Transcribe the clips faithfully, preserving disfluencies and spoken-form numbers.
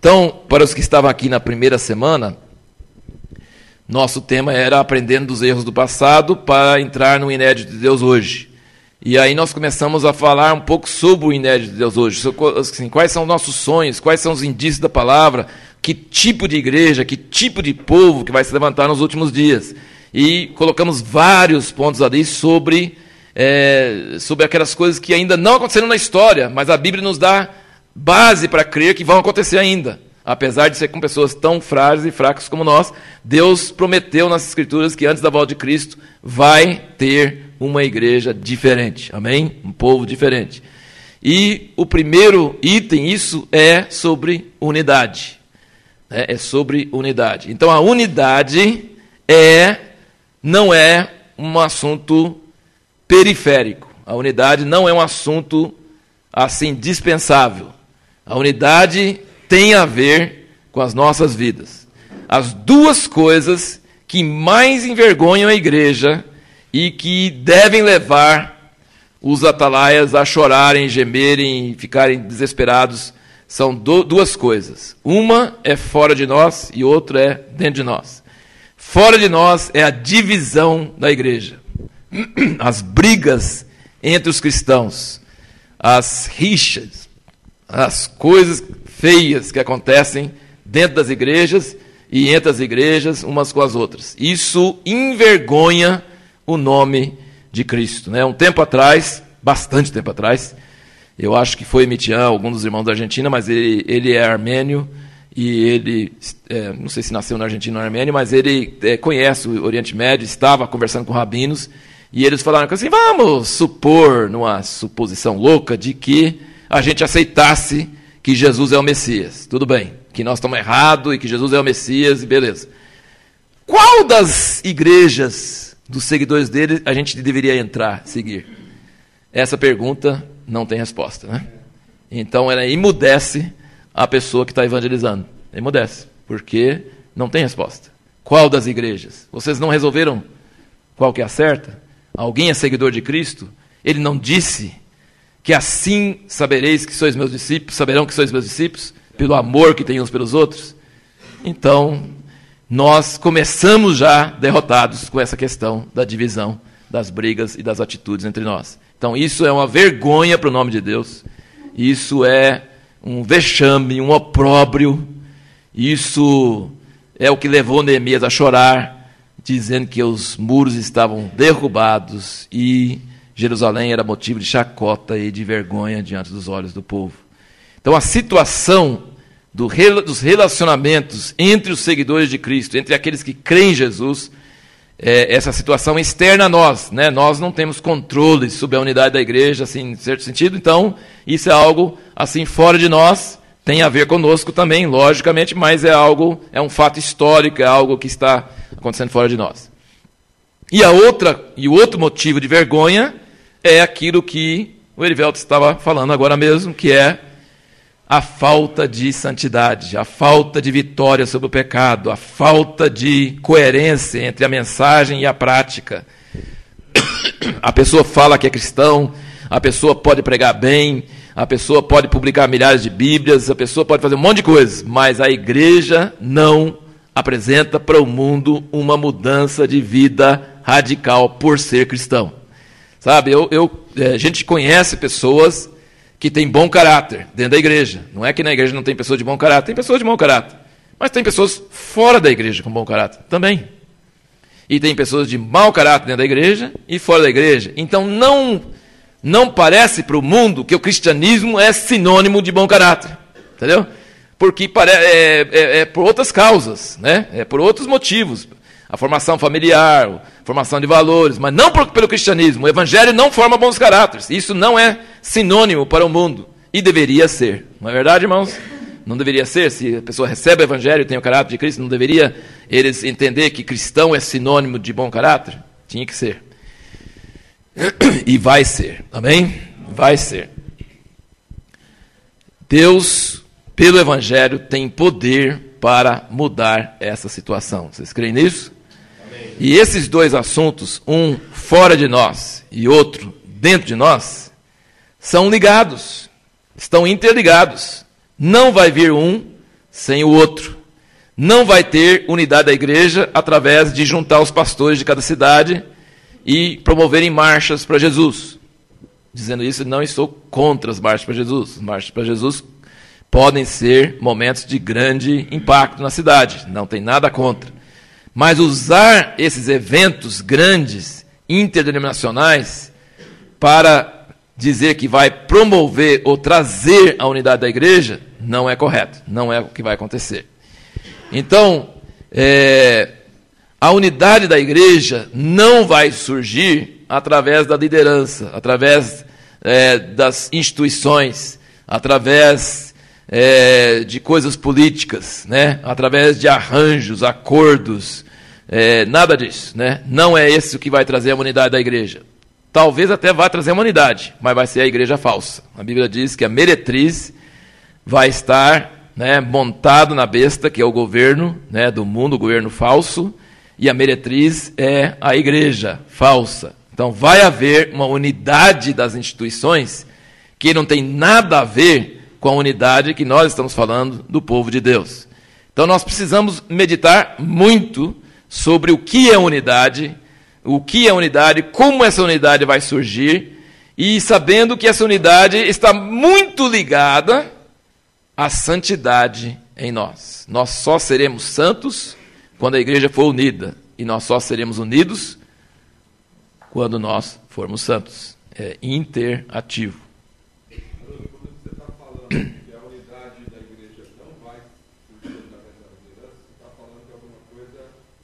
Então, para os que estavam aqui na primeira semana, nosso tema era aprendendo dos erros do passado para entrar no inédito de Deus hoje. E aí nós começamos a falar um pouco sobre o inédito de Deus hoje. Assim, quais são os nossos sonhos, quais são os indícios da palavra, que tipo de igreja, que tipo de povo que vai se levantar nos últimos dias. E colocamos vários pontos ali sobre, é, sobre aquelas coisas que ainda não aconteceram na história, mas a Bíblia nos dá base para crer que vão acontecer ainda. Apesar de ser com pessoas tão frágeis e fracas como nós, Deus prometeu nas Escrituras que antes da volta de Cristo vai ter uma igreja diferente, amém? Um povo diferente. E o primeiro item, isso é sobre unidade. É, é sobre unidade. Então a unidade é, não é um assunto periférico. A unidade não é um assunto assim dispensável. A unidade tem a ver com as nossas vidas. As duas coisas que mais envergonham a igreja e que devem levar os atalaias a chorarem, gemerem e ficarem desesperados são do, duas coisas. Uma é fora de nós e outra é dentro de nós. Fora de nós é a divisão da igreja. As brigas entre os cristãos, as rixas, as coisas feias que acontecem dentro das igrejas e entre as igrejas umas com as outras. Isso envergonha o nome de Cristo, né? Um tempo atrás, bastante tempo atrás, eu acho que foi Mitian, algum dos irmãos da Argentina, mas ele, ele é armênio e ele, é, não sei se nasceu na Argentina ou na Armênia, mas ele é, conhece o Oriente Médio, estava conversando com rabinos e eles falaram assim, vamos supor, numa suposição louca, de que a gente aceitasse que Jesus é o Messias. Tudo bem, que nós estamos errados e que Jesus é o Messias, e beleza. Qual das igrejas dos seguidores dele a gente deveria entrar, seguir? Essa pergunta não tem resposta, né? Então ela emudece a pessoa que está evangelizando. Emudece, porque não tem resposta. Qual das igrejas? Vocês não resolveram qual que é a certa? Alguém é seguidor de Cristo? Ele não disse que assim sabereis que sois meus discípulos, saberão que sois meus discípulos, pelo amor que tem uns pelos outros? Então, nós começamos já derrotados com essa questão da divisão, das brigas e das atitudes entre nós. Então, isso é uma vergonha para o nome de Deus, isso é um vexame, um opróbrio, isso é o que levou Neemias a chorar, dizendo que os muros estavam derrubados e Jerusalém era motivo de chacota e de vergonha diante dos olhos do povo. Então a situação do, dos relacionamentos entre os seguidores de Cristo, entre aqueles que creem em Jesus, é, essa situação é externa a nós, né? Nós não temos controle sobre a unidade da igreja, assim, em certo sentido, então isso é algo assim fora de nós, tem a ver conosco também, logicamente, mas é algo, é um fato histórico, é algo que está acontecendo fora de nós. E a outra, e o outro motivo de vergonha é aquilo que o Erivelto estava falando agora mesmo, que é a falta de santidade, a falta de vitória sobre o pecado, a falta de coerência entre a mensagem e a prática. A pessoa fala que é cristão, a pessoa pode pregar bem, a pessoa pode publicar milhares de bíblias, a pessoa pode fazer um monte de coisas, mas a igreja não apresenta para o mundo uma mudança de vida radical por ser cristão. Sabe, eu, eu, a gente conhece pessoas que têm bom caráter dentro da igreja. Não é que na igreja não tem pessoas de bom caráter, tem pessoas de bom caráter. Mas tem pessoas fora da igreja com bom caráter também. E tem pessoas de mau caráter dentro da igreja e fora da igreja. Então não, não parece para o mundo que o cristianismo é sinônimo de bom caráter. Entendeu? Porque pare, é, é, é por outras causas, né? É por outros motivos. A formação familiar, a formação de valores, mas não por, pelo cristianismo. O evangelho não forma bons caráteres. Isso não é sinônimo para o mundo. E deveria ser. Não é verdade, irmãos? Não deveria ser. Se a pessoa recebe o evangelho e tem o caráter de Cristo, não deveria eles entender que cristão é sinônimo de bom caráter? Tinha que ser. E vai ser. Amém? Vai ser. Deus, pelo evangelho, tem poder para mudar essa situação. Vocês creem nisso? E esses dois assuntos, um fora de nós e outro dentro de nós, são ligados, estão interligados. Não vai vir um sem o outro. Não vai ter unidade da igreja através de juntar os pastores de cada cidade e promoverem marchas para Jesus. Dizendo isso, não estou contra as marchas para Jesus. As marchas para Jesus podem ser momentos de grande impacto na cidade, não tem nada contra. Mas usar esses eventos grandes, interdenominacionais, para dizer que vai promover ou trazer a unidade da igreja, não é correto, não é o que vai acontecer. Então, é, a unidade da igreja não vai surgir através da liderança, através é, das instituições, através é, de coisas políticas, né? Através de arranjos, acordos, é, nada disso. Né? Não é esse o que vai trazer a unidade da igreja. Talvez até vá trazer uma unidade, mas vai ser a igreja falsa. A Bíblia diz que a meretriz vai estar, né, montado na besta, que é o governo, né, do mundo, o governo falso, e a meretriz é a igreja falsa. Então vai haver uma unidade das instituições que não tem nada a ver com a unidade que nós estamos falando do povo de Deus. Então nós precisamos meditar muito sobre o que é unidade, o que é unidade, como essa unidade vai surgir, e sabendo que essa unidade está muito ligada à santidade em nós. Nós só seremos santos quando a igreja for unida, e nós só seremos unidos quando nós formos santos. É interativo. Quando você está falando que a unidade da igreja não vai surgir através da liderança, você está falando de alguma coisa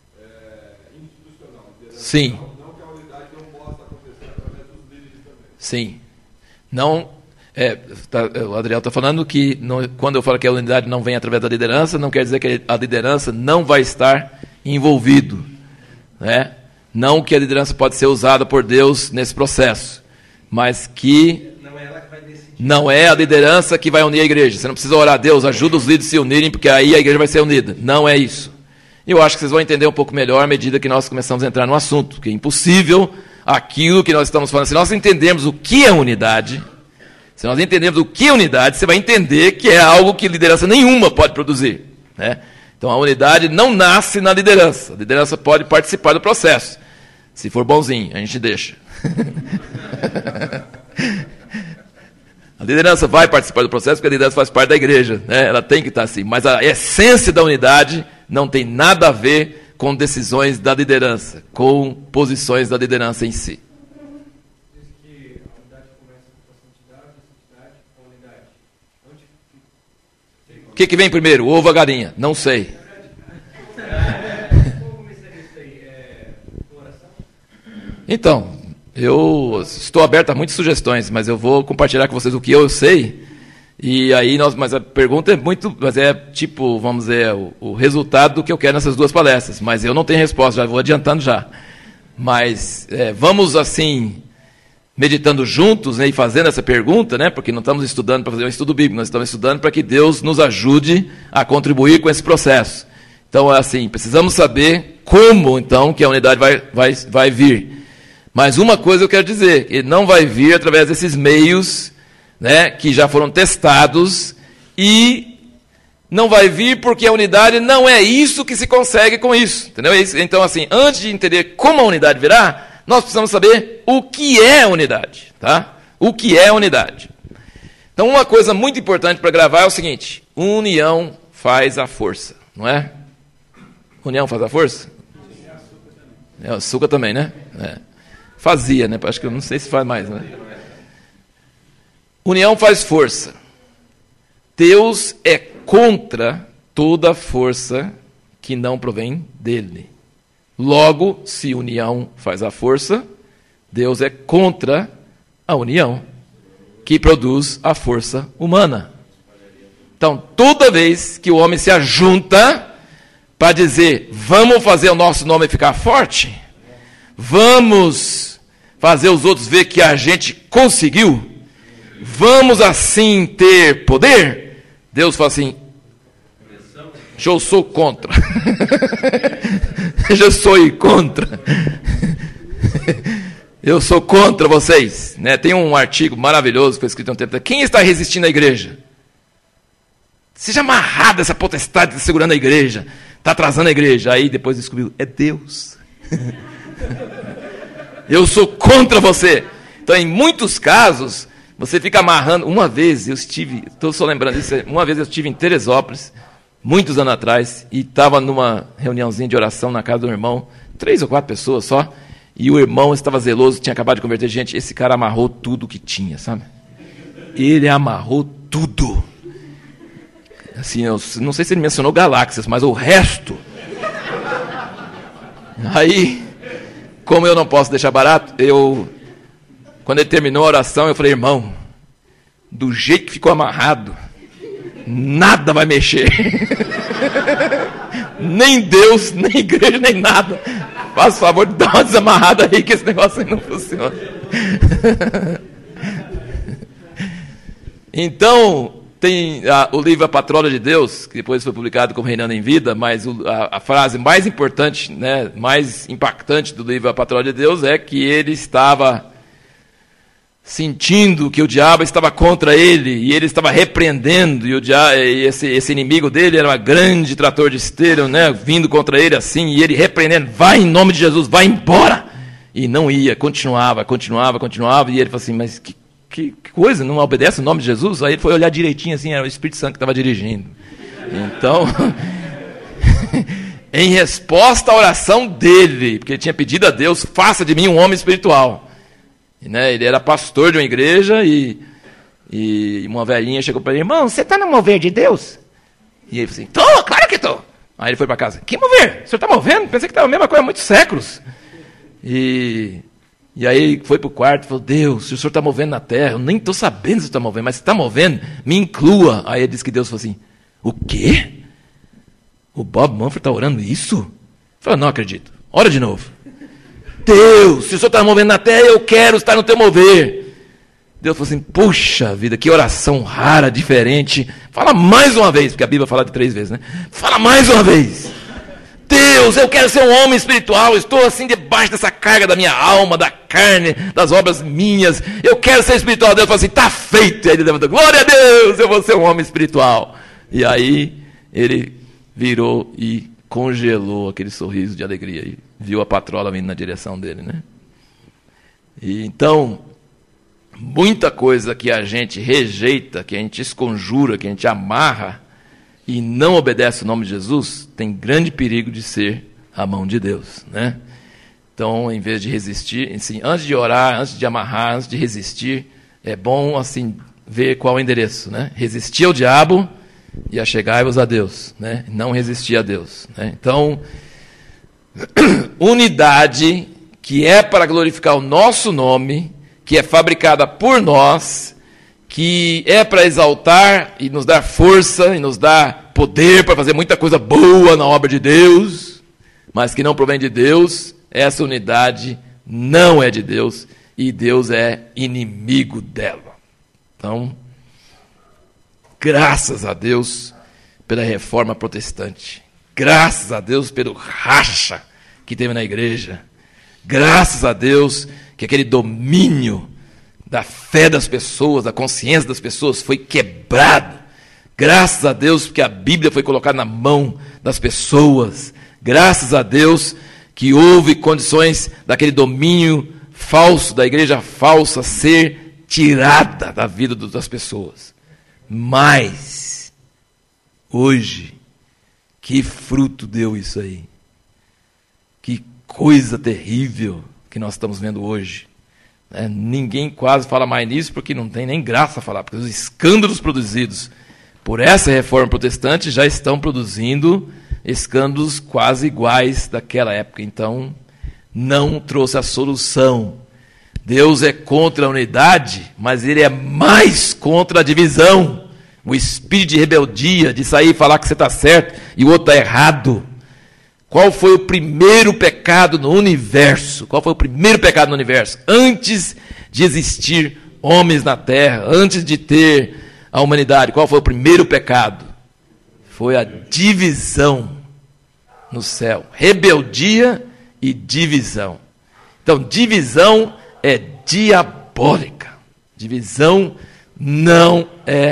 é, institucional. Sim. Não, não que a unidade não possa acontecer através dos líderes também. Sim. Não, é, tá, o Adriel está falando que não, quando eu falo que a unidade não vem através da liderança, não quer dizer que a liderança não vai estar envolvido. Né? Não que a liderança pode ser usada por Deus nesse processo, mas que não é ela que vai decidir. Não é a liderança que vai unir a igreja. Você não precisa orar a Deus, ajuda os líderes a se unirem, porque aí a igreja vai ser unida. Não é isso. Eu acho que vocês vão entender um pouco melhor à medida que nós começamos a entrar no assunto, que é impossível aquilo que nós estamos falando. Se nós entendermos o que é unidade, se nós entendermos o que é unidade, você vai entender que é algo que liderança nenhuma pode produzir. Né? Então a unidade não nasce na liderança. A liderança pode participar do processo. Se for bonzinho, a gente deixa. A liderança vai participar do processo porque a liderança faz parte da igreja. Né? Ela tem que estar assim. Mas a essência da unidade não tem nada a ver com decisões da liderança, com posições da liderança em si. Diz que a unidade começa com a santidade, a santidade com a unidade. Onde... O que, que vem primeiro, o ovo ou a galinha? Não sei. Como começaria isso aí? É, oração? Então, eu estou aberto a muitas sugestões, mas eu vou compartilhar com vocês o que eu sei. E aí nós, mas a pergunta é muito, mas é tipo, vamos dizer, o, o resultado do que eu quero nessas duas palestras. Mas eu não tenho resposta, já vou adiantando já. Mas é, vamos assim, meditando juntos, né, e fazendo essa pergunta, né, porque não estamos estudando para fazer um estudo bíblico, nós estamos estudando para que Deus nos ajude a contribuir com esse processo. Então, é assim, precisamos saber como, então, que a unidade vai, vai, vai vir. Mas uma coisa eu quero dizer, que não vai vir através desses meios, né, que já foram testados, e não vai vir porque a unidade não é isso que se consegue com isso. Entendeu? Então, assim, antes de entender como a unidade virá, nós precisamos saber o que é unidade. Tá? O que é unidade. Então, uma coisa muito importante para gravar é o seguinte: união faz a força, não é? União faz a força? É, açúcar também, né? É. Fazia, né? Acho que eu não sei se faz mais, né? União faz força. Deus é contra toda força que não provém dele. Logo, se união faz a força, Deus é contra a união que produz a força humana. Então, toda vez que o homem se ajunta para dizer, vamos fazer o nosso nome ficar forte, vamos fazer os outros ver que a gente conseguiu, vamos assim ter poder, Deus fala assim, eu sou contra. Eu sou contra. Eu sou contra vocês. Né? Tem um artigo maravilhoso que foi escrito há um tempo. Quem está resistindo à igreja? Seja amarrada essa potestade que está segurando a igreja, está atrasando a igreja. Aí depois descobriu, é Deus. Eu sou contra você. Então, em muitos casos, você fica amarrando. Uma vez eu estive, estou só lembrando disso, uma vez eu estive em Teresópolis, muitos anos atrás, e estava numa reuniãozinha de oração na casa do irmão, três ou quatro pessoas só, e o irmão estava zeloso, tinha acabado de converter gente. Esse cara amarrou tudo que tinha, sabe? Ele amarrou tudo. Assim, eu não sei se ele mencionou galáxias, mas o resto. Aí, como eu não posso deixar barato, eu, quando ele terminou a oração, eu falei, irmão, do jeito que ficou amarrado, nada vai mexer. Nem Deus, nem igreja, nem nada. Faz favor de dar uma desamarrada aí, que esse negócio aí não funciona. Então, tem a, o livro A Patrola de Deus, que depois foi publicado como Reinando em Vida, mas o, a, a frase mais importante, né, mais impactante do livro A Patrola de Deus é que ele estava sentindo que o diabo estava contra ele, e ele estava repreendendo, e, o diabo, e esse, esse inimigo dele era um grande trator de esteiro, né, vindo contra ele assim, e ele repreendendo, vai em nome de Jesus, vai embora! E não ia, continuava, continuava, continuava, e ele falou assim, mas que Que, que coisa, não obedece o nome de Jesus? Aí ele foi olhar direitinho assim, era o Espírito Santo que estava dirigindo. Então, em resposta à oração dele, porque ele tinha pedido a Deus, faça de mim um homem espiritual. E, né, ele era pastor de uma igreja e, e uma velhinha chegou para ele, irmão, você está no mover de Deus? E ele falou assim, tô, claro que tô. Aí ele foi para casa, que mover? O senhor está movendo? Pensei que estava a mesma coisa há muitos séculos. E... E aí foi para o quarto e falou, Deus, se o senhor está movendo na terra, eu nem estou sabendo se está movendo, mas se está movendo, me inclua. Aí ele disse que Deus falou assim, o quê? O Bob Mumford está orando isso? Ele falou, não acredito. Ora de novo. Deus, se o senhor está movendo na terra, eu quero estar no teu mover. Deus falou assim, puxa vida, que oração rara, diferente. Fala mais uma vez, porque a Bíblia fala de três vezes, né? Fala mais uma vez. Deus, eu quero ser um homem espiritual, estou assim debaixo dessa carga da minha alma, da carne, das obras minhas, eu quero ser espiritual. Deus falou assim, está feito. E aí ele levantou, glória a Deus, eu vou ser um homem espiritual. E aí ele virou e congelou aquele sorriso de alegria e viu a patrola vindo na direção dele, né? E então, muita coisa que a gente rejeita, que a gente esconjura, que a gente amarra, e não obedece o nome de Jesus, tem grande perigo de ser a mão de Deus, né? Então, em vez de resistir, assim, antes de orar, antes de amarrar, antes de resistir, é bom assim ver qual é o endereço, né? Resistir ao diabo e achegai-vos a Deus, né? Não resistir a Deus, né? Então, unidade que é para glorificar o nosso nome, que é fabricada por nós, que é para exaltar e nos dar força e nos dar poder para fazer muita coisa boa na obra de Deus, mas que não provém de Deus, essa unidade não é de Deus e Deus é inimigo dela. Então, graças a Deus pela reforma protestante, graças a Deus pelo racha que teve na igreja, graças a Deus que aquele domínio da fé das pessoas, da consciência das pessoas foi quebrado. Graças a Deus que a Bíblia foi colocada na mão das pessoas. Graças a Deus que houve condições daquele domínio falso, da igreja falsa, ser tirada da vida das pessoas. Mas, hoje, que fruto deu isso aí? Que coisa terrível que nós estamos vendo hoje. É, ninguém quase fala mais nisso, porque não tem nem graça falar, porque os escândalos produzidos por essa reforma protestante já estão produzindo escândalos quase iguais daquela época. Então, não trouxe a solução. Deus é contra a unidade, mas ele é mais contra a divisão. O espírito de rebeldia, de sair e falar que você está certo e o outro está errado. Qual foi o primeiro pecado no universo? Qual foi o primeiro pecado no universo? Antes de existir homens na terra, antes de ter a humanidade, qual foi o primeiro pecado? Foi a divisão no céu. Rebeldia e divisão. Então, divisão é diabólica. Divisão não é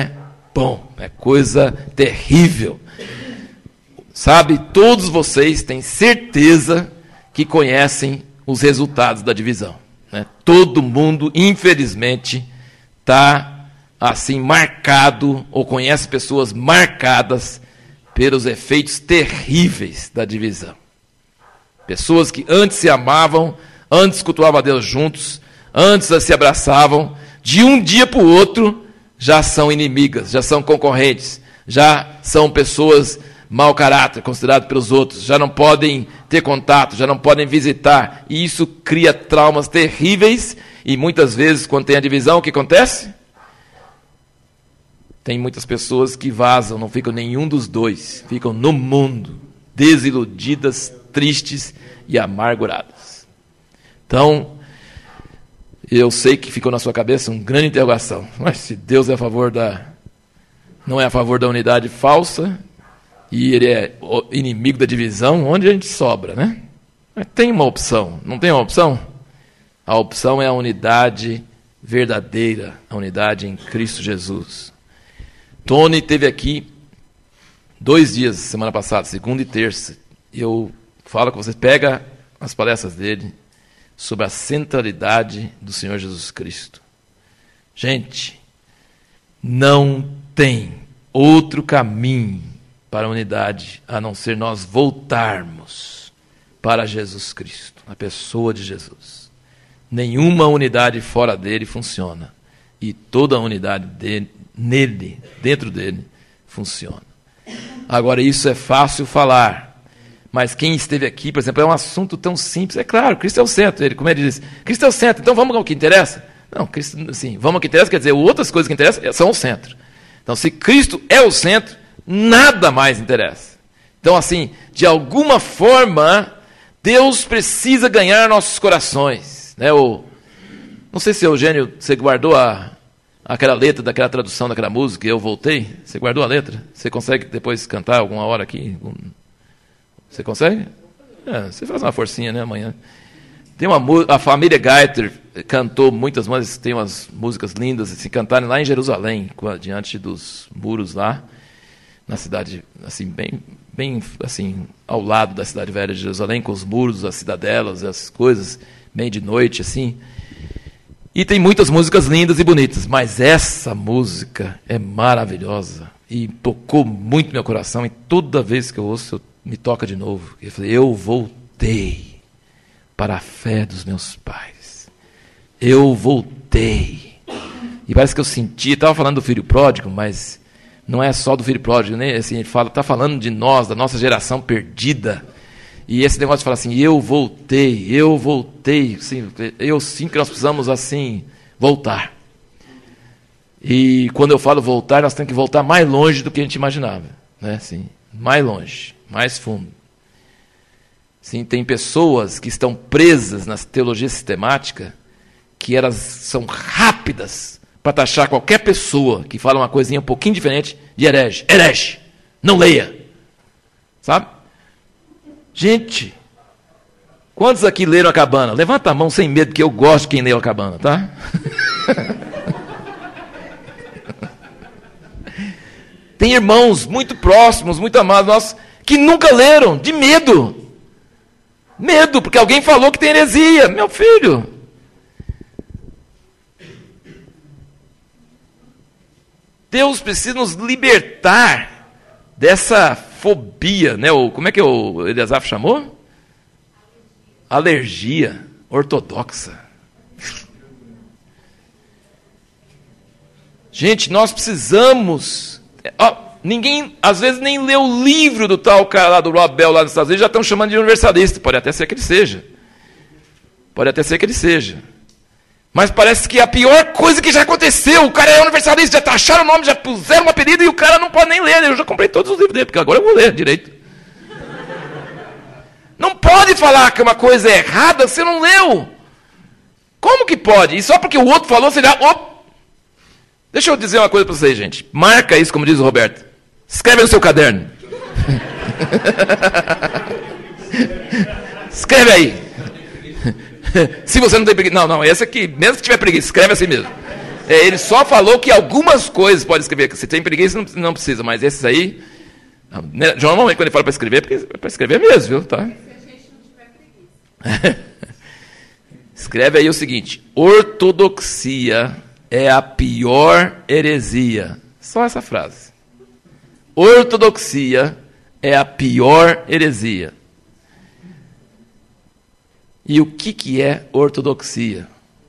bom, é coisa terrível. Sabe, todos vocês têm certeza que conhecem os resultados da divisão, né? Todo mundo, infelizmente, está assim marcado, ou conhece pessoas marcadas pelos efeitos terríveis da divisão. Pessoas que antes se amavam, antes cultuavam a Deus juntos, antes se abraçavam, de um dia para o outro já são inimigas, já são concorrentes, já são pessoas mau caráter, consideradas pelos outros, já não podem ter contato, já não podem visitar, e isso cria traumas terríveis, e muitas vezes, quando tem a divisão, o que acontece? Tem muitas pessoas que vazam, não ficam nenhum dos dois, ficam no mundo, desiludidas, tristes e amarguradas. Então, eu sei que ficou na sua cabeça uma grande interrogação, mas se Deus é a favor da, não é a favor da unidade falsa, e ele é inimigo da divisão, onde a gente sobra, né? Mas tem uma opção, não tem uma opção? A opção é a unidade verdadeira, a unidade em Cristo Jesus. Tony esteve aqui dois dias, semana passada, segunda e terça, e eu falo com vocês, pega as palestras dele sobre a centralidade do Senhor Jesus Cristo. Gente, não tem outro caminho para a unidade, a não ser nós voltarmos para Jesus Cristo, a pessoa de Jesus. Nenhuma unidade fora dele funciona. E toda a unidade dele, nele, dentro dele, funciona. Agora, isso é fácil falar. Mas quem esteve aqui, por exemplo, é um assunto tão simples. É claro, Cristo é o centro. Ele, como ele diz, Cristo é o centro, então vamos ao que interessa? Não, Cristo, assim, vamos ao que interessa, quer dizer, outras coisas que interessam são o centro. Então, se Cristo é o centro, nada mais interessa. Então, assim, de alguma forma, Deus precisa ganhar nossos corações. Né? O, não sei se, Eugênio, você guardou a, aquela letra daquela tradução daquela música, Eu Voltei? Você guardou a letra? Você consegue depois cantar alguma hora aqui? Você consegue? É, você faz uma forcinha, né, amanhã. Tem uma, a família Gaiter cantou muitas músicas, tem umas músicas lindas, se cantarem lá em Jerusalém, diante dos muros lá, na cidade, assim, bem, bem assim, ao lado da cidade velha de Jerusalém, com os muros, as cidadelas, as coisas, bem de noite, assim. E tem muitas músicas lindas e bonitas, mas essa música é maravilhosa e tocou muito meu coração, e toda vez que eu ouço, eu, me toca de novo. Eu falei, eu voltei para a fé dos meus pais. Eu voltei. E parece que eu senti, estava falando do filho pródigo, mas não é só do filho pródigo, né? Assim, ele fala, está falando de nós, da nossa geração perdida. E esse negócio de falar assim, eu voltei, eu voltei. Assim, eu sinto que nós precisamos assim, voltar. E quando eu falo voltar, nós temos que voltar mais longe do que a gente imaginava. Né? Assim, mais longe, mais fundo. Sim, tem pessoas que estão presas na teologia sistemática, que elas são rápidas para taxar qualquer pessoa que fala uma coisinha um pouquinho diferente de herege. Herege! Não leia! Sabe? Gente, quantos aqui leram a Cabana? Levanta a mão sem medo, que eu gosto de quem leu a Cabana, tá? Tem irmãos muito próximos, muito amados nossos, que nunca leram, de medo. Medo, porque alguém falou que tem heresia. Meu filho. Deus precisa nos libertar dessa fobia, né? O, como é que o Eliasaf chamou? Alergia ortodoxa. Gente, nós precisamos... Ó, ninguém, às vezes, nem lê o livro do tal cara lá, do Rob Bell, lá nos Estados Unidos, já estão chamando de universalista. Pode até ser que ele seja. Pode até ser que ele seja. Mas parece que é a pior coisa que já aconteceu. O cara é universalista, já taxaram o nome, já puseram um apelido e o cara não pode nem ler. Eu já comprei todos os livros dele, porque agora eu vou ler direito. Não pode falar que uma coisa é errada, você não leu. Como que pode? E só porque o outro falou, você já... Opa! Deixa eu dizer uma coisa para vocês, gente. Marca isso, como diz o Roberto. Escreve no seu caderno. Escreve aí. Se você não tem preguiça... Não, não, esse aqui, mesmo que tiver preguiça, escreve assim mesmo. É, ele só falou que algumas coisas pode escrever. Se tem preguiça, não, não precisa, mas esses aí... Né, normalmente, quando ele fala para escrever, é porque é para escrever mesmo, viu? Tá? Se a gente não tiver preguiça. Escreve aí o seguinte: ortodoxia é a pior heresia. Só essa frase. Ortodoxia é a pior heresia. E o que, que é ortodoxia?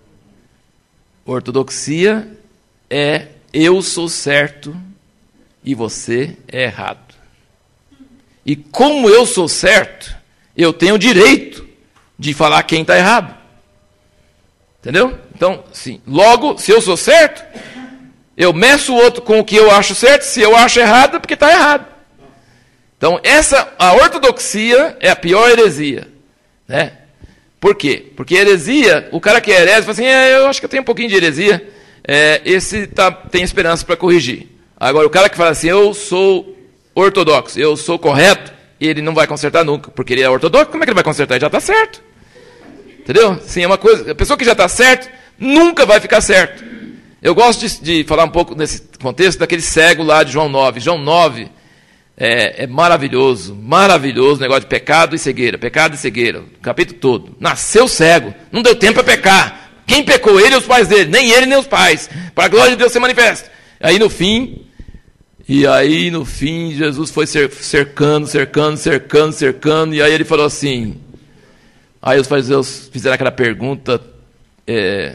Ortodoxia é eu sou certo e você é errado. E como eu sou certo, eu tenho o direito de falar quem está errado. Entendeu? Então, sim. Logo, se eu sou certo, eu meço o outro com o que eu acho certo. Se eu acho errado, é porque está errado. Então, essa, a ortodoxia é a pior heresia. Né? Por quê? Porque heresia, o cara que é herege fala assim, é, eu acho que eu tenho um pouquinho de heresia, é, esse tá, tem esperança para corrigir. Agora, o cara que fala assim, eu sou ortodoxo, eu sou correto, ele não vai consertar nunca, porque ele é ortodoxo, como é que ele vai consertar? Ele já está certo. Entendeu? Sim, é uma coisa, a pessoa que já está certo, nunca vai ficar certo. Eu gosto de, de falar um pouco nesse contexto daquele cego lá de João nove. João nove é, é maravilhoso, maravilhoso, o negócio de pecado e cegueira, pecado e cegueira, o capítulo todo. Nasceu cego, não deu tempo para pecar. Quem pecou? Ele e os pais dele, nem ele nem os pais. Para a glória de Deus se manifesta. Aí no fim, e aí no fim, Jesus foi cercando, cercando, cercando, cercando, e aí ele falou assim... Aí os fariseus fizeram aquela pergunta, é,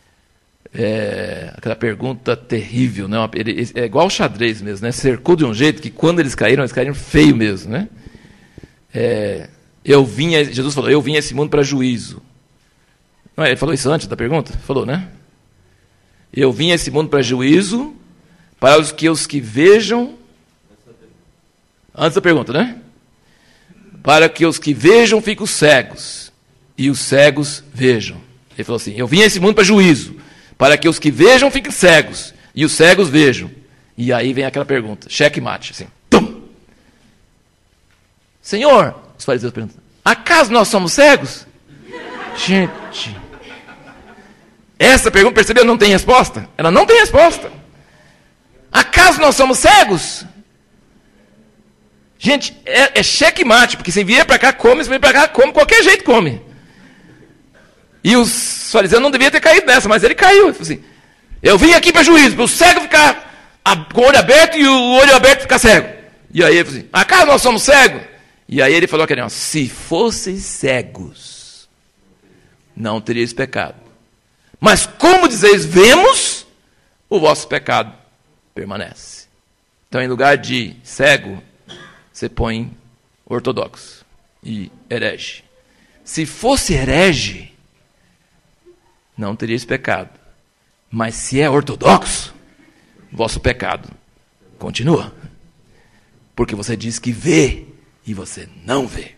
é, aquela pergunta terrível, né? Ele, é igual ao xadrez mesmo, né? Cercou de um jeito que quando eles caíram, eles caíram feio mesmo, né? É, eu vim, Jesus falou, eu vim a esse mundo para juízo. Não, ele falou isso antes da pergunta? Falou, né? Eu vim a esse mundo para juízo, para os que os que vejam... Antes da pergunta, né? Para que os que vejam fiquem cegos. E os cegos vejam. Ele falou assim, eu vim a esse mundo para juízo, para que os que vejam fiquem cegos, e os cegos vejam. E aí vem aquela pergunta, checkmate, assim, tum! Senhor, os fariseus perguntam, acaso nós somos cegos? Gente, essa pergunta, percebeu, não tem resposta? Ela não tem resposta. Acaso nós somos cegos? Gente, é, é checkmate, porque se vier para cá, come, se vier para cá, come, qualquer jeito come. E os fariseus não deviam ter caído nessa, mas ele caiu. Ele falou assim, eu vim aqui para juízo, para o cego ficar a, com o olho aberto e o olho aberto ficar cego. E aí ele falou assim, acaso nós somos cegos? E aí ele falou aquele, se fosseis cegos, não teríeis pecado. Mas como dizeis, vemos, o vosso pecado permanece. Então, em lugar de cego, você põe ortodoxo e herege. Se fosse herege, não teríeis pecado. Mas se é ortodoxo, vosso pecado continua. Porque você diz que vê e você não vê.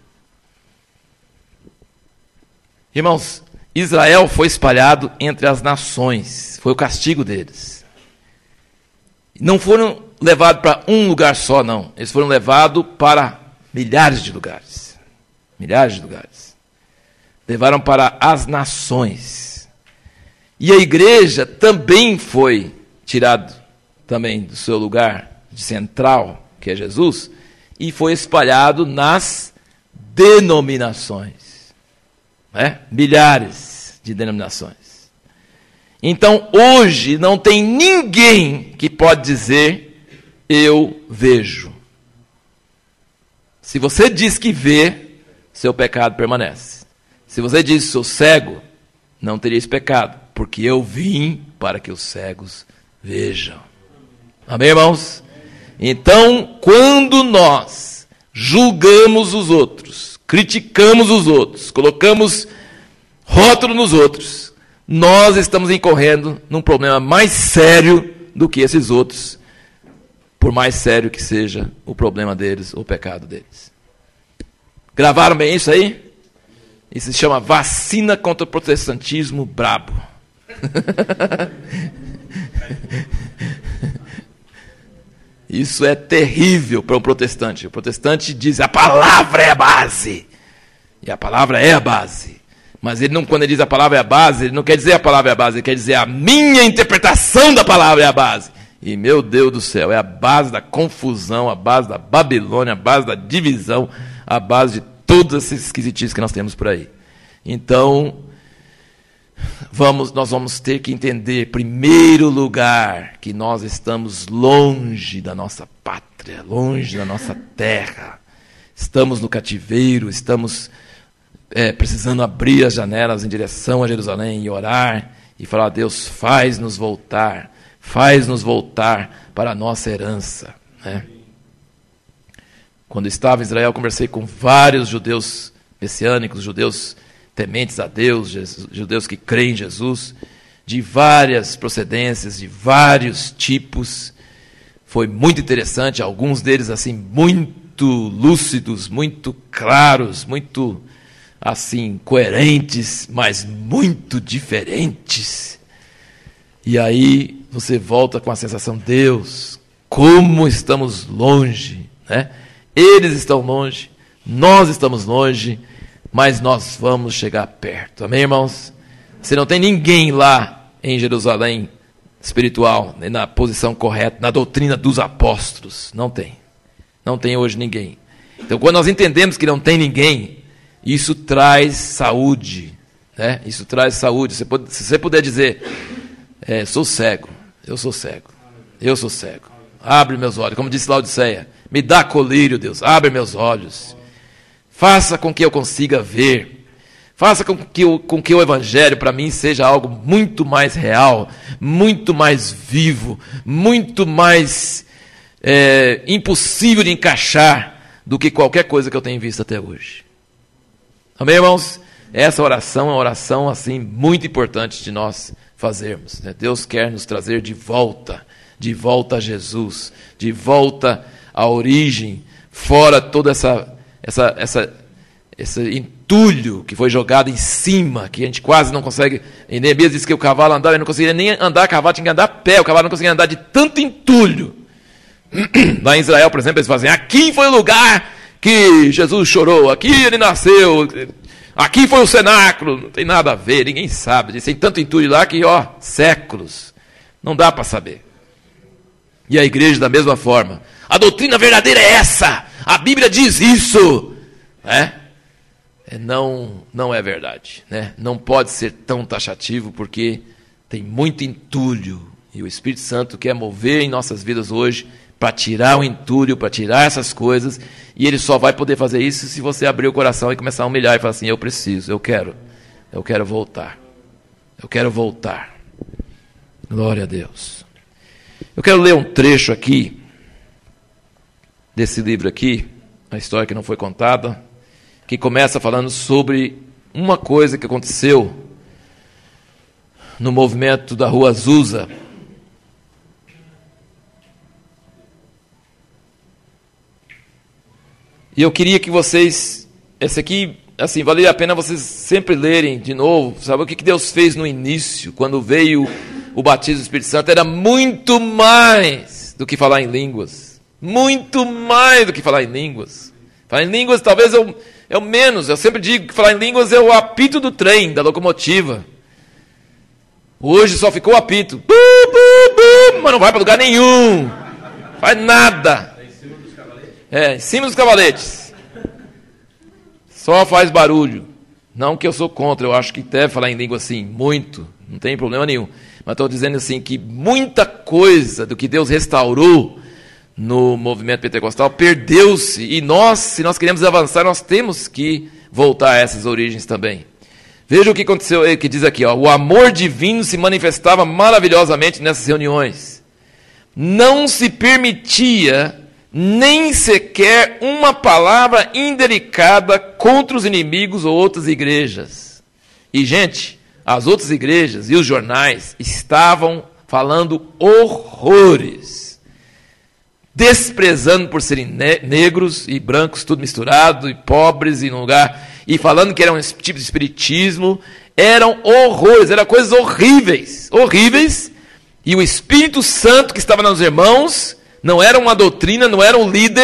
Irmãos, Israel foi espalhado entre as nações. Foi o castigo deles. Não foram levados para um lugar só, não. Eles foram levados para milhares de lugares. Milhares de lugares. Levaram para as nações. E a igreja também foi tirada também do seu lugar de central, que é Jesus, e foi espalhado nas denominações. Né? Milhares de denominações. Então, hoje, não tem ninguém que pode dizer, eu vejo. Se você diz que vê, seu pecado permanece. Se você diz, sou cego, não teríeis pecado, porque eu vim para que os cegos vejam. Amém, irmãos? Então, quando nós julgamos os outros, criticamos os outros, colocamos rótulo nos outros, nós estamos incorrendo num problema mais sério do que esses outros, por mais sério que seja o problema deles, o pecado deles. Gravaram bem isso aí? Isso se chama vacina contra o protestantismo brabo. Isso é terrível para um protestante. O protestante diz, a palavra é a base. E a palavra é a base. Mas ele não, quando ele diz a palavra é a base, ele não quer dizer a palavra é a base, ele quer dizer a minha interpretação da palavra é a base. E, meu Deus do céu, é a base da confusão, a base da Babilônia, a base da divisão, a base de todos esses esquisitices que nós temos por aí. Então, vamos, nós vamos ter que entender, em primeiro lugar, que nós estamos longe da nossa pátria, longe da nossa terra. Estamos no cativeiro, estamos é, precisando abrir as janelas em direção a Jerusalém e orar e falar: Deus, faz-nos voltar, faz-nos voltar para a nossa herança, né? Quando estava em Israel, conversei com vários judeus messiânicos, judeus tementes a Deus, judeus que creem em Jesus, de várias procedências, de vários tipos. Foi muito interessante, alguns deles assim muito lúcidos, muito claros, muito assim coerentes, mas muito diferentes. E aí você volta com a sensação: Deus, como estamos longe, né? Eles estão longe, nós estamos longe, mas nós vamos chegar perto. Amém, irmãos? Você não tem ninguém lá em Jerusalém espiritual, na posição correta, na doutrina dos apóstolos. Não tem. Não tem hoje ninguém. Então, quando nós entendemos que não tem ninguém, isso traz saúde, né? Isso traz saúde. Você pode, se você puder dizer: é, sou cego, eu sou cego, eu sou cego. Abre meus olhos, como disse Laodiceia. Me dá colírio, Deus, abre meus olhos. Faça com que eu consiga ver. Faça com que o, com que o Evangelho para mim seja algo muito mais real, muito mais vivo, muito mais é, impossível de encaixar do que qualquer coisa que eu tenha visto até hoje. Amém, irmãos? Essa oração é uma oração assim, muito importante de nós fazermos, né? Deus quer nos trazer de volta, de volta a Jesus, de volta à origem, fora toda essa... Essa, essa, esse entulho que foi jogado em cima, que a gente quase não consegue. Em Neemias diz que o cavalo andava, ele não conseguia nem andar a cavalo, tinha que andar a pé, o cavalo não conseguia andar de tanto entulho. Lá em Israel, por exemplo, eles fazem: aqui foi o lugar que Jesus chorou, aqui ele nasceu, aqui foi o cenáculo. Não tem nada a ver, ninguém sabe. Tem tanto entulho lá que, ó, séculos. Não dá para saber. E a igreja da mesma forma. A doutrina verdadeira é essa. A Bíblia diz isso, né? Não, não é verdade, né? Não pode ser tão taxativo, porque tem muito entulho, e o Espírito Santo quer mover em nossas vidas hoje para tirar o entulho, para tirar essas coisas, e ele só vai poder fazer isso se você abrir o coração e começar a humilhar e falar assim: eu preciso, eu quero, eu quero voltar, eu quero voltar. Glória a Deus. Eu quero ler um trecho aqui desse livro aqui, a história que não foi contada, que começa falando sobre uma coisa que aconteceu no movimento da Rua Azusa. E eu queria que vocês, esse aqui, assim, valeria a pena vocês sempre lerem de novo, sabe o que Deus fez no início, quando veio o batismo do Espírito Santo. Era muito mais do que falar em línguas. Muito mais do que falar em línguas. Falar em línguas talvez é o, é o menos. Eu sempre digo que falar em línguas é o apito do trem, da locomotiva. Hoje só ficou o apito. Bu, bu, bu, mas não vai para lugar nenhum. Faz nada. É em cima dos cavaletes? É, em cima dos cavaletes. Só faz barulho. Não que eu sou contra, eu acho que deve falar em língua assim, muito. Não tem problema nenhum. Mas estou dizendo assim que muita coisa do que Deus restaurou no movimento pentecostal perdeu-se, e nós, se nós queremos avançar, nós temos que voltar a essas origens também. Veja o que aconteceu, que diz aqui, ó: o amor divino se manifestava maravilhosamente nessas reuniões. Não se permitia nem sequer uma palavra indelicada contra os inimigos ou outras igrejas. E, gente, as outras igrejas e os jornais estavam falando horrores, desprezando por serem ne- negros e brancos, tudo misturado, e pobres em um lugar, e falando que era um tipo de espiritismo. Eram horrores, eram coisas horríveis, horríveis, e o Espírito Santo que estava nos irmãos, não era uma doutrina, não era um líder,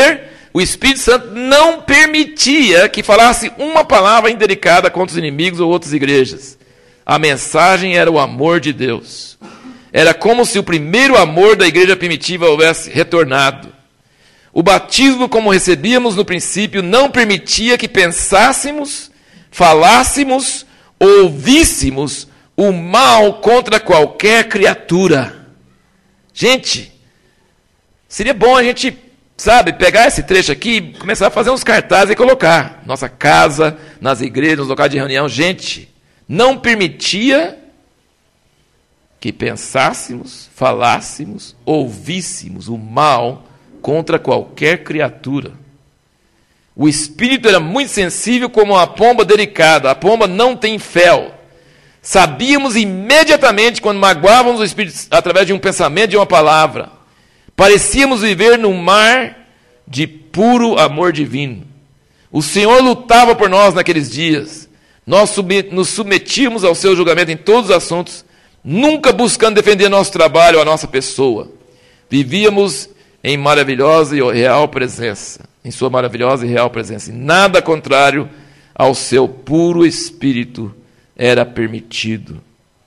o Espírito Santo não permitia que falasse uma palavra indelicada contra os inimigos ou outras igrejas. A mensagem era o amor de Deus. Era como se o primeiro amor da igreja primitiva houvesse retornado. O batismo, como recebíamos no princípio, não permitia que pensássemos, falássemos ou ouvíssemos o mal contra qualquer criatura. Gente, seria bom a gente, sabe, pegar esse trecho aqui e começar a fazer uns cartazes e colocar. Nossa casa, nas igrejas, nos locais de reunião. Gente, não permitia que pensássemos, falássemos, ouvíssemos o mal contra qualquer criatura. O espírito era muito sensível como uma pomba delicada. A pomba não tem fel. Sabíamos imediatamente quando magoávamos o espírito através de um pensamento, de uma palavra. Parecíamos viver num mar de puro amor divino. O Senhor lutava por nós naqueles dias. Nós nos submetíamos ao seu julgamento em todos os assuntos, nunca buscando defender nosso trabalho ou a nossa pessoa. Vivíamos em maravilhosa e real presença, em sua maravilhosa e real presença. E nada contrário ao seu puro espírito era permitido.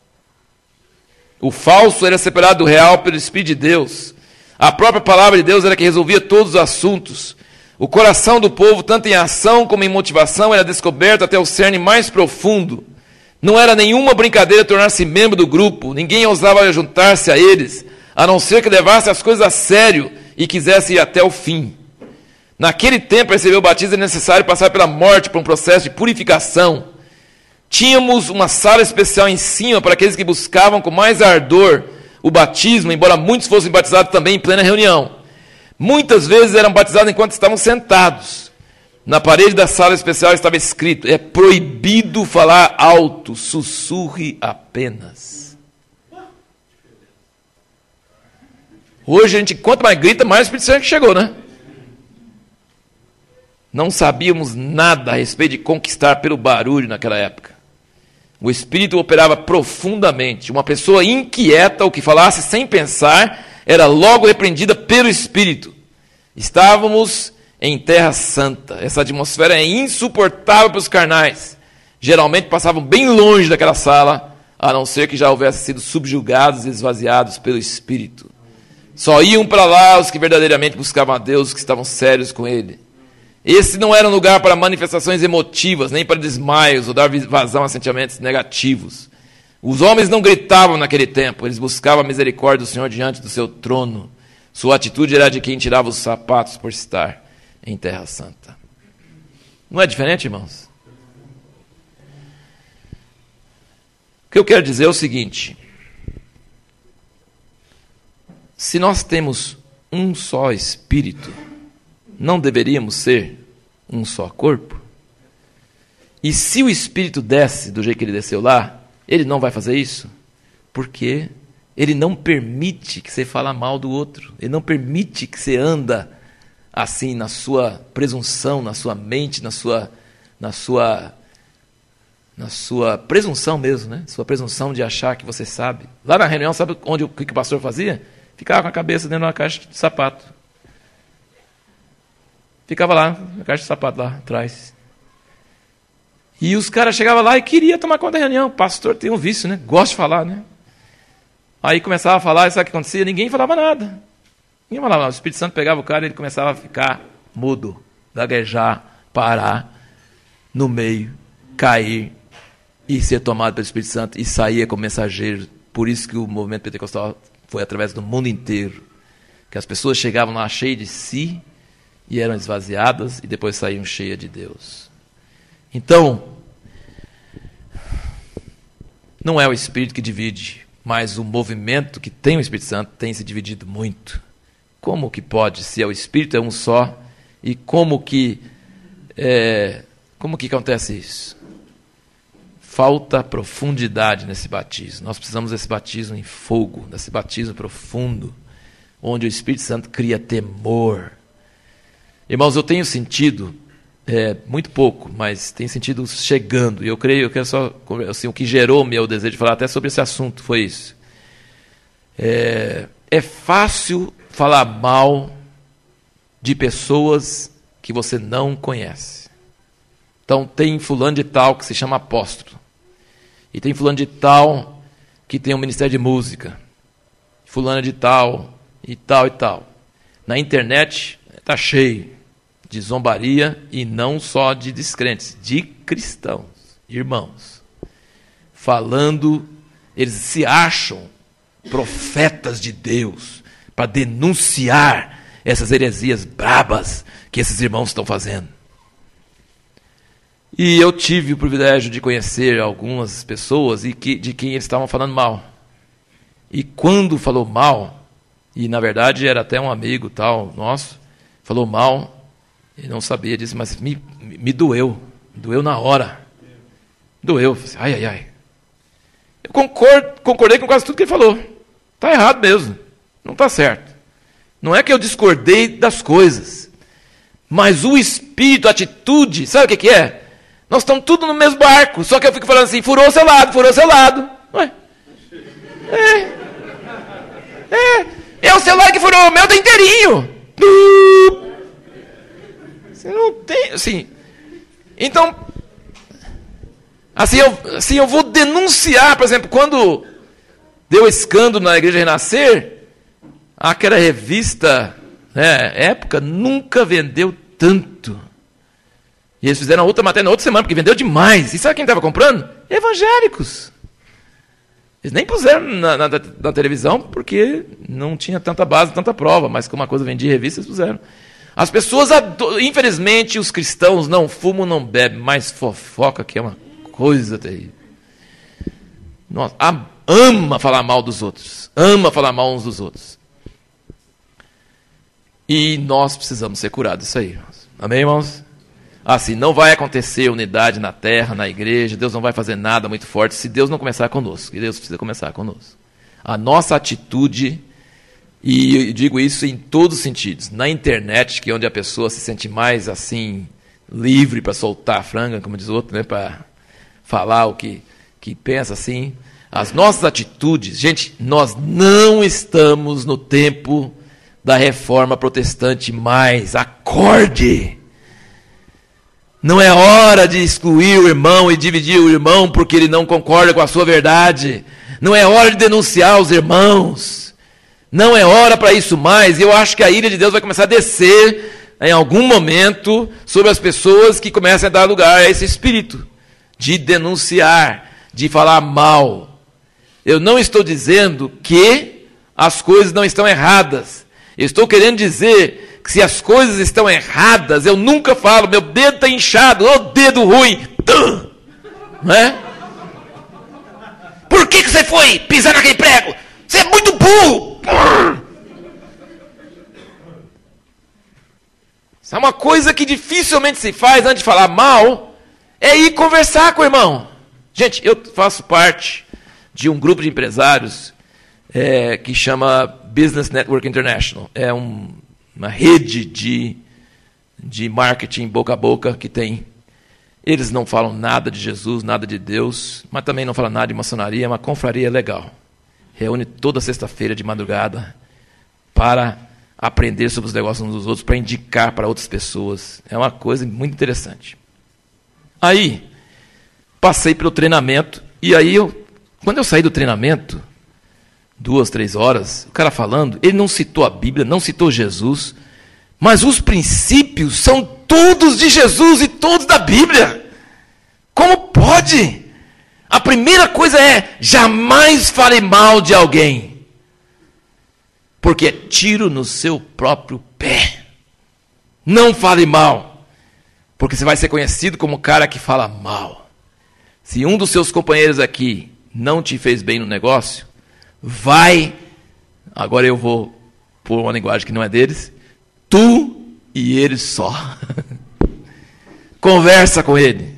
O falso era separado do real pelo Espírito de Deus. A própria palavra de Deus era que resolvia todos os assuntos. O coração do povo, tanto em ação como em motivação, era descoberto até o cerne mais profundo. Não era nenhuma brincadeira tornar-se membro do grupo. Ninguém ousava juntar-se a eles, a não ser que levasse as coisas a sério e quisesse ir até o fim. Naquele tempo, para receber o batismo, era necessário passar pela morte, por um processo de purificação. Tínhamos uma sala especial em cima para aqueles que buscavam com mais ardor o batismo, embora muitos fossem batizados também em plena reunião. Muitas vezes eram batizados enquanto estavam sentados. Na parede da sala especial estava escrito: é proibido falar alto, sussurre apenas. Hoje a gente, quanto mais grita, mais o Espírito Santo chegou, né? Não sabíamos nada a respeito de conquistar pelo barulho naquela época. O Espírito operava profundamente. Uma pessoa inquieta, ou que falasse sem pensar, era logo repreendida pelo Espírito. Estávamos em terra santa. Essa atmosfera é insuportável para os carnais. Geralmente passavam bem longe daquela sala, a não ser que já houvessem sido subjugados e esvaziados pelo Espírito. Só iam para lá os que verdadeiramente buscavam a Deus, os que estavam sérios com Ele. Esse não era um lugar para manifestações emotivas, nem para desmaios ou dar vazão a sentimentos negativos. Os homens não gritavam naquele tempo, eles buscavam a misericórdia do Senhor diante do seu trono. Sua atitude era de quem tirava os sapatos por estar em terra santa. Não é diferente, irmãos? O que eu quero dizer é o seguinte: se nós temos um só Espírito, não deveríamos ser um só corpo? E se o Espírito desce do jeito que ele desceu lá, ele não vai fazer isso? Porque ele não permite que você fale mal do outro. Ele não permite que você anda assim na sua presunção, na sua mente, na sua, na sua, na sua presunção mesmo, né? Sua presunção de achar que você sabe. Lá na reunião, sabe onde o que o pastor fazia? Ficava com a cabeça dentro de uma caixa de sapato. Ficava lá, na caixa de sapato lá atrás. E os caras chegavam lá e queriam tomar conta da reunião. O pastor tem um vício, né? Gosta de falar, né? Aí começava a falar, e sabe o que acontecia? Ninguém falava nada. Ninguém falava nada. O Espírito Santo pegava o cara e ele começava a ficar mudo, gaguejar, parar, no meio, cair e ser tomado pelo Espírito Santo e saía como mensageiro. Por isso que o movimento pentecostal foi através do mundo inteiro. Que as pessoas chegavam lá cheias de si e eram esvaziadas e depois saíam cheias de Deus. Então, não é o Espírito que divide, mas o movimento que tem o Espírito Santo tem se dividido muito. Como que pode, se é o Espírito é um só, e como que, é, como que acontece isso? Falta profundidade nesse batismo. Nós precisamos desse batismo em fogo, desse batismo profundo, onde o Espírito Santo cria temor. Irmãos, eu tenho sentido, é, muito pouco, mas tenho sentido chegando, e eu creio, eu quero só, assim, o que gerou o meu desejo de falar até sobre esse assunto foi isso. É, é fácil falar mal de pessoas que você não conhece. Então tem fulano de tal que se chama apóstolo. E tem fulano de tal que tem um ministério de música. Fulano de tal, e tal e tal. Na internet está cheio de zombaria, e não só de descrentes, de cristãos, irmãos. Falando, eles se acham profetas de Deus para denunciar essas heresias brabas que esses irmãos estão fazendo. E eu tive o privilégio de conhecer algumas pessoas e que, de quem eles estavam falando mal. E quando falou mal, e na verdade era até um amigo tal nosso, falou mal, ele não sabia disso, mas me, me doeu, doeu na hora. Doeu, ai, ai, ai. Eu concordo, concordei com quase tudo que ele falou. Está errado mesmo, não está certo. Não é que eu discordei das coisas, mas o espírito, a atitude, sabe o que, que é? Nós estamos tudo no mesmo barco, só que eu fico falando assim, furou o seu lado, furou o seu lado. Ué? É. É. É o celular que furou, o meu tá inteirinho. Você não tem, assim. Então, assim eu, assim eu vou denunciar, por exemplo, quando deu escândalo na Igreja Renascer, aquela revista, né, época, nunca vendeu tanto. E eles fizeram outra matéria na outra semana, porque vendeu demais. E sabe quem estava comprando? Evangélicos. Eles nem puseram na, na, na televisão, porque não tinha tanta base, tanta prova, mas como uma coisa vendia em revista, eles puseram. As pessoas, infelizmente, os cristãos não fumam, não bebem, mas fofoca, que é uma coisa terrível. Nossa, ama falar mal dos outros, ama falar mal uns dos outros. E nós precisamos ser curados disso aí, irmãos. Amém, irmãos? Assim, não vai acontecer unidade na terra, na igreja, Deus não vai fazer nada muito forte se Deus não começar conosco. E Deus precisa começar conosco. A nossa atitude, e eu digo isso em todos os sentidos, na internet, que é onde a pessoa se sente mais assim, livre para soltar a franga, como diz o outro, né, para falar o que, que pensa assim. As nossas atitudes, gente, nós não estamos no tempo da reforma protestante mais. Acorde! Não é hora de excluir o irmão e dividir o irmão porque ele não concorda com a sua verdade. Não é hora de denunciar os irmãos. Não é hora para isso mais. E eu acho que a ira de Deus vai começar a descer em algum momento sobre as pessoas que começam a dar lugar a esse espírito de denunciar, de falar mal. Eu não estou dizendo que as coisas não estão erradas. Eu estou querendo dizer que se as coisas estão erradas, eu nunca falo, meu dedo está inchado, ô dedo ruim, não é? Por que, que você foi pisar naquele prego? Você é muito burro! Isso é uma coisa que dificilmente se faz antes de falar mal, é ir conversar com o irmão. Gente, eu faço parte de um grupo de empresários é, que chama Business Network International. É um uma rede de, de marketing boca a boca que tem. Eles não falam nada de Jesus, nada de Deus, mas também não falam nada de maçonaria, é uma confraria legal. Reúne toda sexta-feira de madrugada para aprender sobre os negócios uns dos outros, para indicar para outras pessoas. É uma coisa muito interessante. Aí, passei pelo treinamento, e aí, eu, quando eu saí do treinamento, duas, três horas, o cara falando, ele não citou a Bíblia, não citou Jesus, mas os princípios são todos de Jesus e todos da Bíblia. Como pode? A primeira coisa é, jamais fale mal de alguém, porque é tiro no seu próprio pé. Não fale mal, porque você vai ser conhecido como o cara que fala mal. Se um dos seus companheiros aqui não te fez bem no negócio, vai, agora eu vou pôr uma linguagem que não é deles, tu e ele só. Conversa com ele.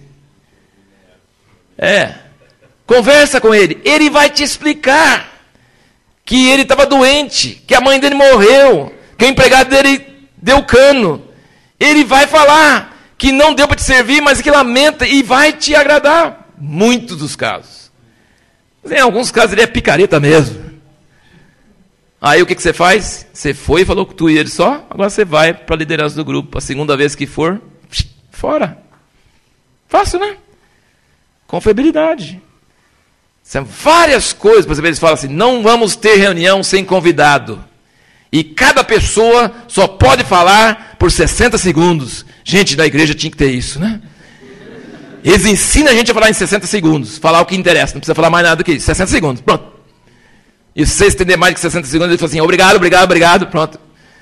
É, conversa com ele. Ele vai te explicar que ele estava doente, que a mãe dele morreu, que o empregado dele deu cano. Ele vai falar que não deu para te servir, mas que lamenta e vai te agradar. Muitos dos casos. Em alguns casos ele é picareta mesmo. Aí o que, que você faz? Você foi e falou com tu e ele só, agora você vai para a liderança do grupo. A segunda vez que for, fora. Fácil, né? Confiabilidade. São várias coisas. Por exemplo, eles falam assim, não vamos ter reunião sem convidado. E cada pessoa só pode falar por sessenta segundos. Gente, da igreja tinha que ter isso, né? Eles ensinam a gente a falar em sessenta segundos. Falar o que interessa, não precisa falar mais nada do que isso. sessenta segundos, pronto. E se você estender mais de sessenta segundos, ele fala assim, obrigado, obrigado, obrigado, pronto.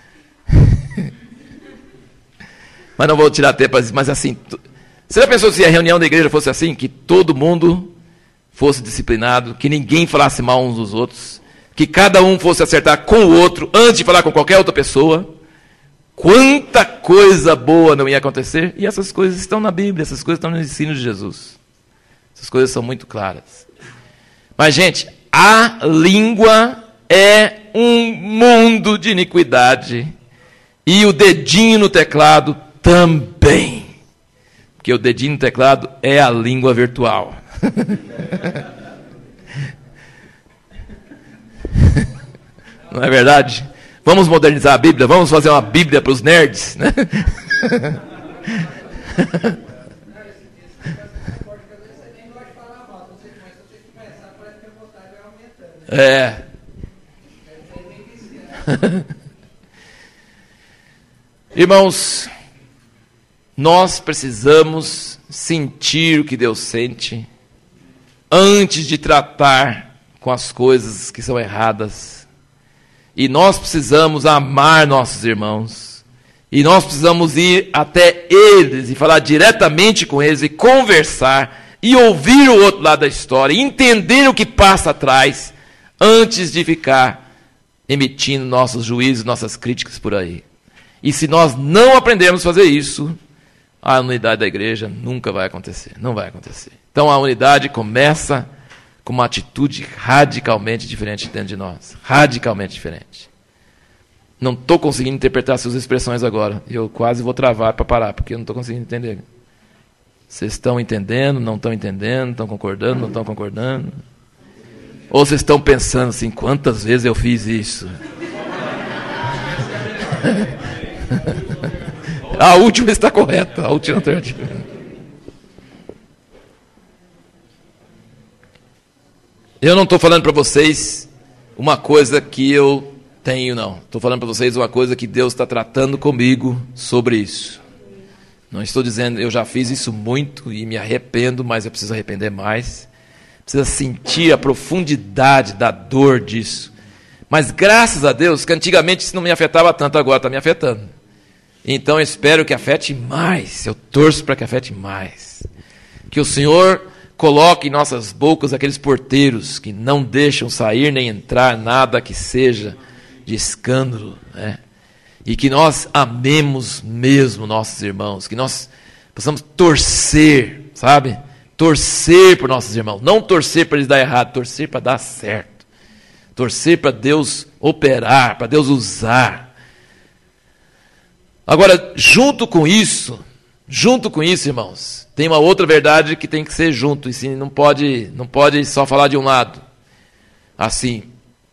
Mas não vou tirar tempo, mas assim... Você já pensou se a reunião da igreja fosse assim? Que todo mundo fosse disciplinado, que ninguém falasse mal uns dos outros, que cada um fosse acertar com o outro antes de falar com qualquer outra pessoa? Quanta coisa boa não ia acontecer? E essas coisas estão na Bíblia, essas coisas estão no ensino de Jesus. Essas coisas são muito claras. Mas, gente, a língua é um mundo de iniquidade. E o dedinho no teclado também. Porque o dedinho no teclado é a língua virtual. Não é verdade? Vamos modernizar a Bíblia? Vamos fazer uma Bíblia para os nerds? Né? É. Irmãos, nós precisamos sentir o que Deus sente antes de tratar com as coisas que são erradas. E nós precisamos amar nossos irmãos. E nós precisamos ir até eles e falar diretamente com eles e conversar e ouvir o outro lado da história, entender o que passa atrás, antes de ficar emitindo nossos juízos, nossas críticas por aí. E se nós não aprendermos a fazer isso, a unidade da igreja nunca vai acontecer. Não vai acontecer. Então a unidade começa com uma atitude radicalmente diferente dentro de nós. Radicalmente diferente. Não estou conseguindo interpretar suas expressões agora. Eu quase vou travar para parar, porque eu não estou conseguindo entender. Vocês estão entendendo, não estão entendendo, estão concordando, não estão concordando? Ou vocês estão pensando assim, quantas vezes eu fiz isso? A última está correta, a última alternativa. Eu não estou falando para vocês uma coisa que eu tenho, não. Estou falando para vocês uma coisa que Deus está tratando comigo sobre isso. Não estou dizendo, eu já fiz isso muito e me arrependo, mas eu preciso arrepender mais. Precisa sentir a profundidade da dor disso. Mas graças a Deus, que antigamente isso não me afetava tanto, agora está me afetando. Então eu espero que afete mais, eu torço para que afete mais. Que o Senhor coloque em nossas bocas aqueles porteiros que não deixam sair nem entrar nada que seja de escândalo, né? E que nós amemos mesmo nossos irmãos, que nós possamos torcer, sabe? Torcer por nossos irmãos, não torcer para eles dar errado, torcer para dar certo. Torcer para Deus operar, para Deus usar. Agora, junto com isso, junto com isso, irmãos, tem uma outra verdade que tem que ser junto, e sim, não pode, não pode só falar de um lado. Assim,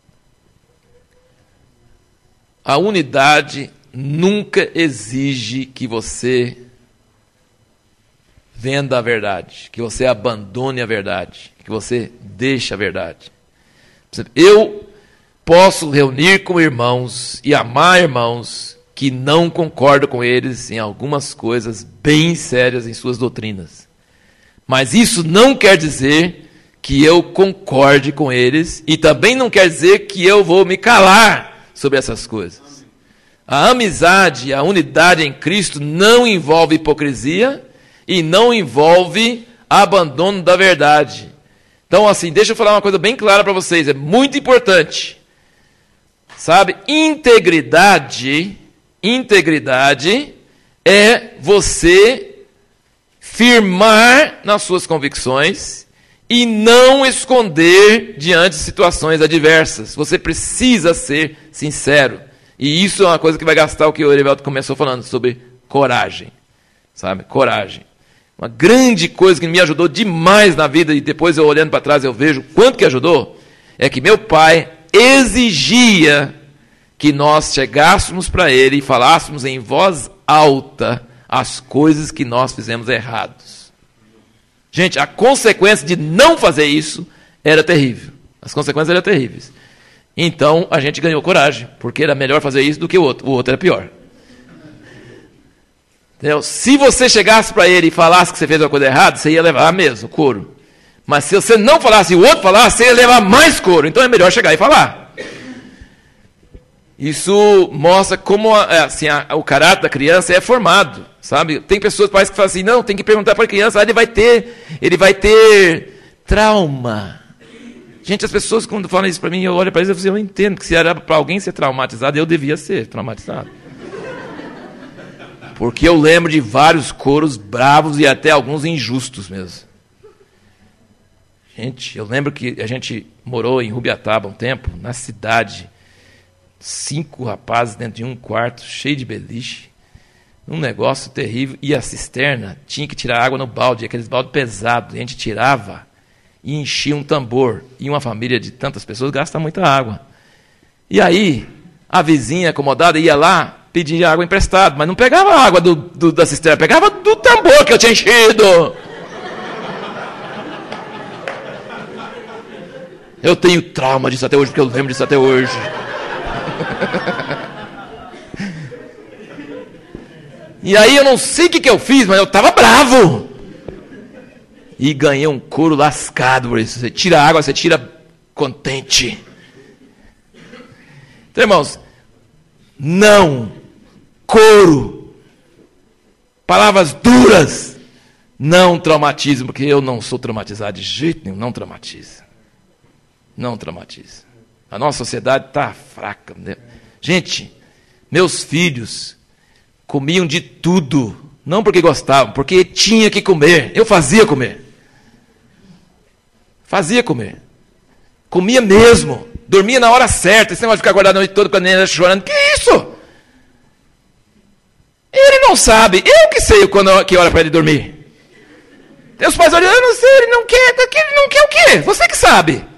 a unidade nunca exige que você venda a verdade, que você abandone a verdade, que você deixe a verdade. Eu posso reunir com irmãos e amar irmãos que não concordam com eles em algumas coisas bem sérias em suas doutrinas. Mas isso não quer dizer que eu concorde com eles e também não quer dizer que eu vou me calar sobre essas coisas. A amizade, a unidade em Cristo não envolve hipocrisia e não envolve abandono da verdade. Então, assim, deixa eu falar uma coisa bem clara para vocês, é muito importante. Sabe, integridade, integridade é você firmar nas suas convicções e não esconder diante de situações adversas. Você precisa ser sincero. E isso é uma coisa que vai gastar o que o Erivelto começou falando sobre coragem. Sabe, coragem. Uma grande coisa que me ajudou demais na vida, e depois eu olhando para trás eu vejo quanto que ajudou, é que meu pai exigia que nós chegássemos para ele e falássemos em voz alta as coisas que nós fizemos errados. Gente, a consequência de não fazer isso era terrível. As consequências eram terríveis. Então, a gente ganhou coragem, porque era melhor fazer isso do que o outro. O outro era pior. Entendeu? Se você chegasse para ele e falasse que você fez uma coisa errada, você ia levar mesmo couro. Mas se você não falasse e o outro falasse, você ia levar mais couro. Então, é melhor chegar e falar. Isso mostra como assim, a, o caráter da criança é formado, sabe? Tem pessoas que parecem que falam assim, não, tem que perguntar para a criança, ah, ele vai ter, ele vai ter trauma. Gente, as pessoas quando falam isso para mim, eu olho para eles e falo assim, eu entendo que se era para alguém ser traumatizado, eu devia ser traumatizado. Porque eu lembro de vários coros bravos e até alguns injustos mesmo. Gente, eu lembro que a gente morou em Rubiataba um tempo, na cidade. Cinco rapazes dentro de um quarto, cheio de beliche, um negócio terrível, e a cisterna tinha que tirar água no balde, aqueles baldes pesados, a gente tirava e enchia um tambor, e uma família de tantas pessoas gasta muita água. E aí, a vizinha acomodada ia lá, pedia água emprestada, mas não pegava a água do, do, da cisterna, pegava do tambor que eu tinha enchido. Eu tenho trauma disso até hoje, porque eu lembro disso até hoje. E aí eu não sei o que, que eu fiz, mas eu estava bravo. E ganhei um couro lascado por isso. Você tira a água, você tira contente. Então, irmãos, não, couro, palavras duras, não traumatismo, porque eu não sou traumatizado de jeito nenhum, não traumatiza. Não traumatiza. A nossa sociedade está fraca. Né? Gente, meus filhos comiam de tudo. Não porque gostavam, porque tinha que comer. Eu fazia comer. Fazia comer. Comia mesmo. Dormia na hora certa. Esse negócio de ficar guardado a noite toda com a neném chorando. Que isso? Ele não sabe. Eu que sei quando, que hora para ele dormir. Tem os pais olhando, eu não sei, ele não quer. Ele não quer o quê? Você que sabe.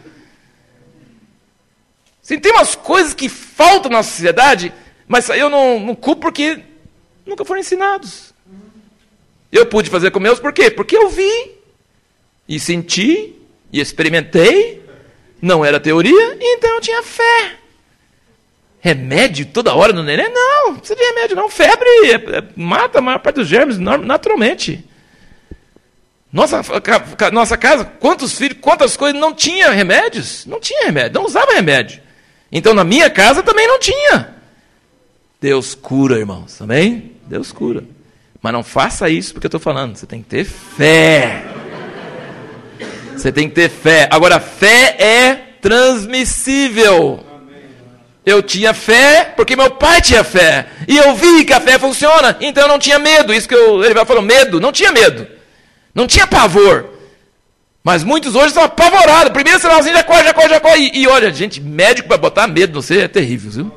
Sim, tem umas coisas que faltam na sociedade, mas eu não, não culpo porque nunca foram ensinados. Eu pude fazer com meus por quê? Porque eu vi, e senti, e experimentei, não era teoria, então eu tinha fé. Remédio toda hora no neném? Não, não precisa de remédio não. Febre é, é, mata a maior parte dos germes naturalmente. Nossa, nossa casa, quantos filhos, quantas coisas, não tinha remédios? Não tinha remédio, não usava remédio. Então, na minha casa também não tinha. Deus cura, irmãos, amém? Deus cura. Mas não faça isso porque eu estou falando. Você tem que ter fé. Você tem que ter fé. Agora, fé é transmissível. Eu tinha fé porque meu pai tinha fé. E eu vi que a fé funciona. Então, eu não tinha medo. Isso que eu, ele falou, medo. Não tinha medo. Não tinha pavor. Mas muitos hoje estão apavorados. Primeiro sinalzinho, já corre, já corre, já corre. E, e olha, gente, médico para botar medo no você é terrível, viu?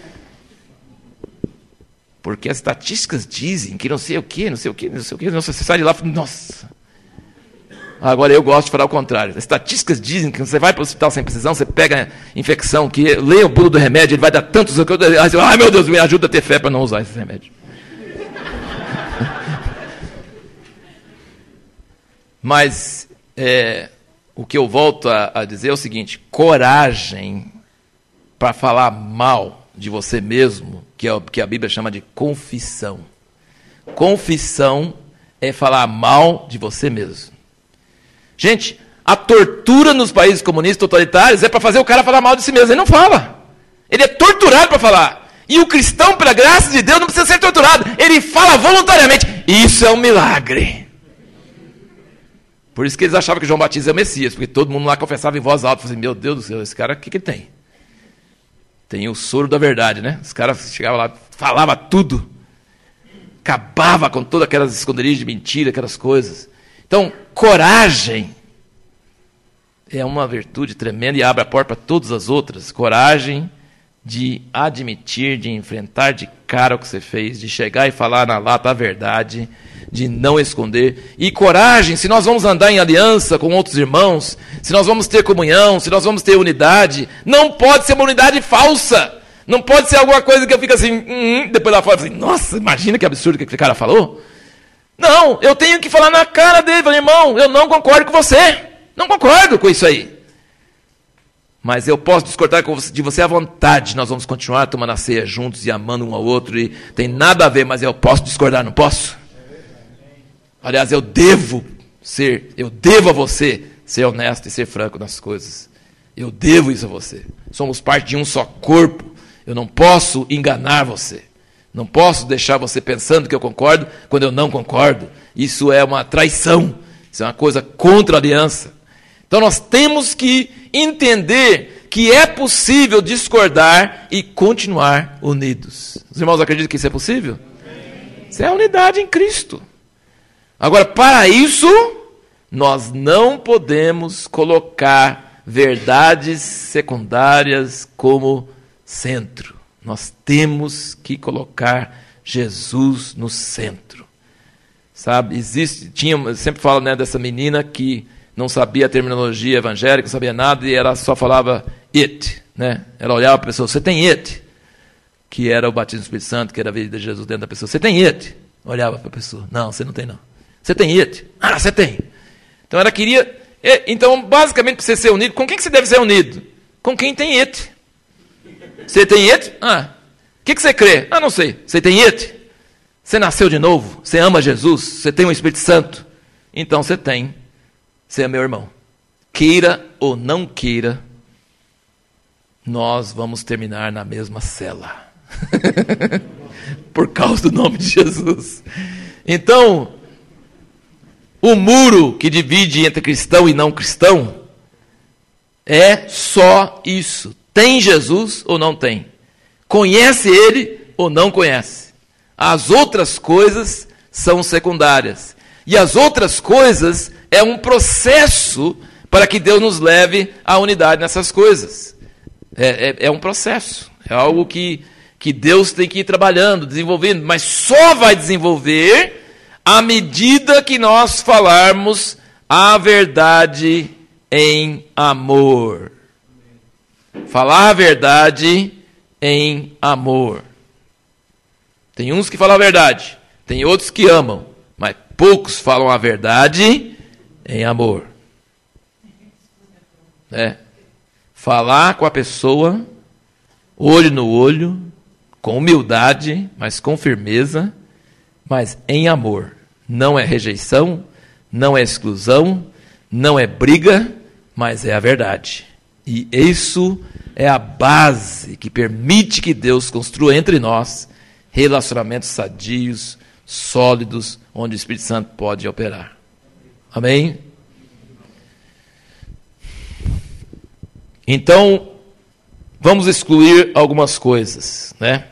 Porque as estatísticas dizem que não sei o quê, não sei o quê, não sei o quê. Você sai de lá e fala, nossa. Agora eu gosto de falar o contrário. As estatísticas dizem que você vai para o hospital sem precisão, você pega infecção, que lê o bolo do remédio, ele vai dar tantos... Ai, meu Deus, me ajuda a ter fé para não usar esse remédio. Mas... É, o que eu volto a, a dizer é o seguinte, coragem para falar mal de você mesmo, que é o que a Bíblia chama de confissão. Confissão é falar mal de você mesmo. Gente, a tortura nos países comunistas totalitários é para fazer o cara falar mal de si mesmo. Ele não fala. Ele é torturado para falar. E o cristão, pela graça de Deus, não precisa ser torturado. Ele fala voluntariamente. Isso é um milagre. Por isso que eles achavam que João Batista é o Messias, porque todo mundo lá confessava em voz alta, falava assim, meu Deus do céu, esse cara, o que, que ele tem? Tem o soro da verdade, né? Os caras chegavam lá, falavam tudo, acabava com todas aquelas esconderijos de mentira, aquelas coisas. Então, coragem é uma virtude tremenda e abre a porta para todas as outras. Coragem de admitir, de enfrentar de cara o que você fez, de chegar e falar na lata a verdade, de não esconder. E coragem, se nós vamos andar em aliança com outros irmãos, se nós vamos ter comunhão, se nós vamos ter unidade, não pode ser uma unidade falsa. Não pode ser alguma coisa que eu fico assim, hum, depois lá fora, assim, nossa, imagina que absurdo que aquele cara falou. Não, eu tenho que falar na cara dele, falar, irmão, eu não concordo com você. Não concordo com isso aí. Mas eu posso discordar de você à vontade. Nós vamos continuar tomando a ceia juntos e amando um ao outro. E tem nada a ver, mas eu posso discordar, não posso? Aliás, eu devo ser, eu devo a você ser honesto e ser franco nas coisas. Eu devo isso a você. Somos parte de um só corpo. Eu não posso enganar você. Não posso deixar você pensando que eu concordo quando eu não concordo. Isso é uma traição. Isso é uma coisa contra a aliança. Então nós temos que entender que é possível discordar e continuar unidos. Os irmãos acreditam que isso é possível? Isso é a unidade em Cristo. Agora, para isso, nós não podemos colocar verdades secundárias como centro. Nós temos que colocar Jesus no centro. Sabe, existe, tinha, eu sempre falo, né, dessa menina que não sabia a terminologia evangélica, não sabia nada, e ela só falava it, né? Ela olhava para a pessoa, você tem it? Que era o batismo do Espírito Santo, que era a vida de Jesus dentro da pessoa. Você tem it? Olhava para a pessoa, não, você não tem não. Você tem it? Ah, você tem. Então ela queria, então basicamente para você ser unido, com quem que você deve ser unido? Com quem tem it. Você tem it? Ah, o que, que você crê? Ah, não sei. Você tem it? Você nasceu de novo? Você ama Jesus? Você tem o Espírito Santo? Então você tem. Você é meu irmão. Queira ou não queira, nós vamos terminar na mesma cela. Por causa do nome de Jesus. Então, o muro que divide entre cristão e não cristão é só isso. Tem Jesus ou não tem? Conhece ele ou não conhece? As outras coisas são secundárias. E as outras coisas é um processo para que Deus nos leve à unidade nessas coisas. É, é, é um processo. É algo que, que Deus tem que ir trabalhando, desenvolvendo. Mas só vai desenvolver à medida que nós falarmos a verdade em amor. Falar a verdade em amor. Tem uns que falam a verdade, tem outros que amam, mas poucos falam a verdade em amor. É. Falar com a pessoa, olho no olho, com humildade, mas com firmeza, mas em amor. Não é rejeição, não é exclusão, não é briga, mas é a verdade. E isso é a base que permite que Deus construa entre nós relacionamentos sadios, sólidos, onde o Espírito Santo pode operar. Amém? Então, vamos excluir algumas coisas, né?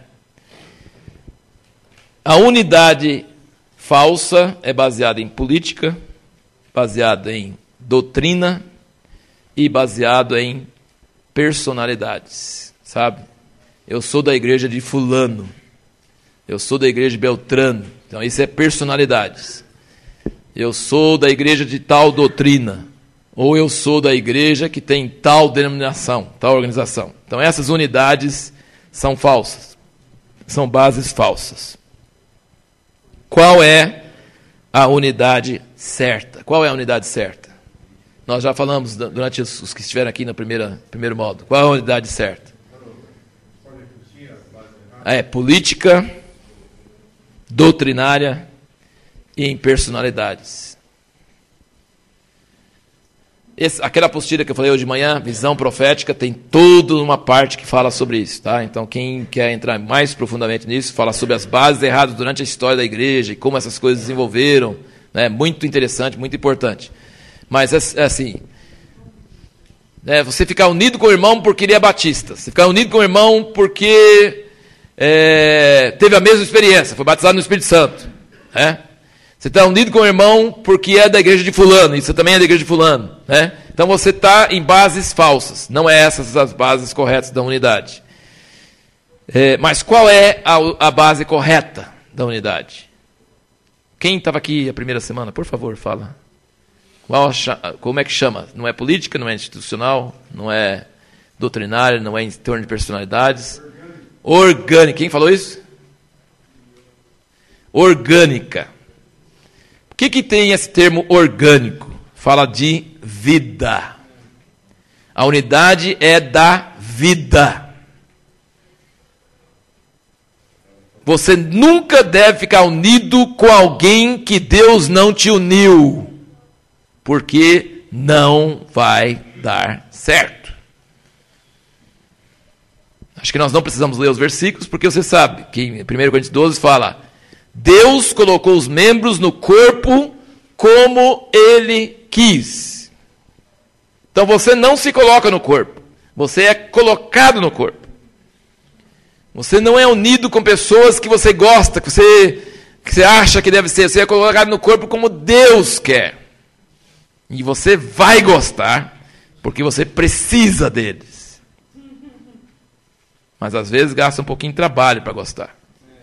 A unidade falsa é baseada em política, baseada em doutrina e baseado em personalidades, sabe? Eu sou da igreja de fulano, eu sou da igreja de Beltrano, então isso é personalidades. Eu sou da igreja de tal doutrina, ou eu sou da igreja que tem tal denominação, tal organização. Então essas unidades são falsas, são bases falsas. Qual é a unidade certa? Qual é a unidade certa? Nós já falamos durante os, os que estiveram aqui no primeira, primeiro modo. Qual é a unidade certa? É política, doutrinária e em personalidades. Esse, aquela apostila que eu falei hoje de manhã, visão profética, tem toda uma parte que fala sobre isso, tá? Então quem quer entrar mais profundamente nisso, fala sobre as bases erradas durante a história da igreja e como essas coisas desenvolveram, né? Muito interessante, muito importante. Mas é, é assim, é, você ficar unido com o irmão porque ele é batista, você ficar unido com o irmão porque é, teve a mesma experiência, foi batizado no Espírito Santo, né? Você está unido com o irmão porque é da igreja de fulano, e você também é da igreja de fulano, né? Então você está em bases falsas, não é essas as bases corretas da unidade. É, mas qual é a, a base correta da unidade? Quem estava aqui a primeira semana, por favor, fala. Qual, como é que chama? Não é política, não é institucional, não é doutrinária, não é em torno de personalidades. orgânica. Quem falou isso? Orgânica. O que, que tem esse termo orgânico? Fala de vida. A unidade é da vida. Você nunca deve ficar unido com alguém que Deus não te uniu, porque não vai dar certo. Acho que nós não precisamos ler os versículos, porque você sabe que em primeira Coríntios doze fala: Deus colocou os membros no corpo como Ele quis. Então você não se coloca no corpo, você é colocado no corpo. Você não é unido com pessoas que você gosta, que você, que você acha que deve ser. Você é colocado no corpo como Deus quer. E você vai gostar, porque você precisa deles. Mas às vezes gasta um pouquinho de trabalho para gostar.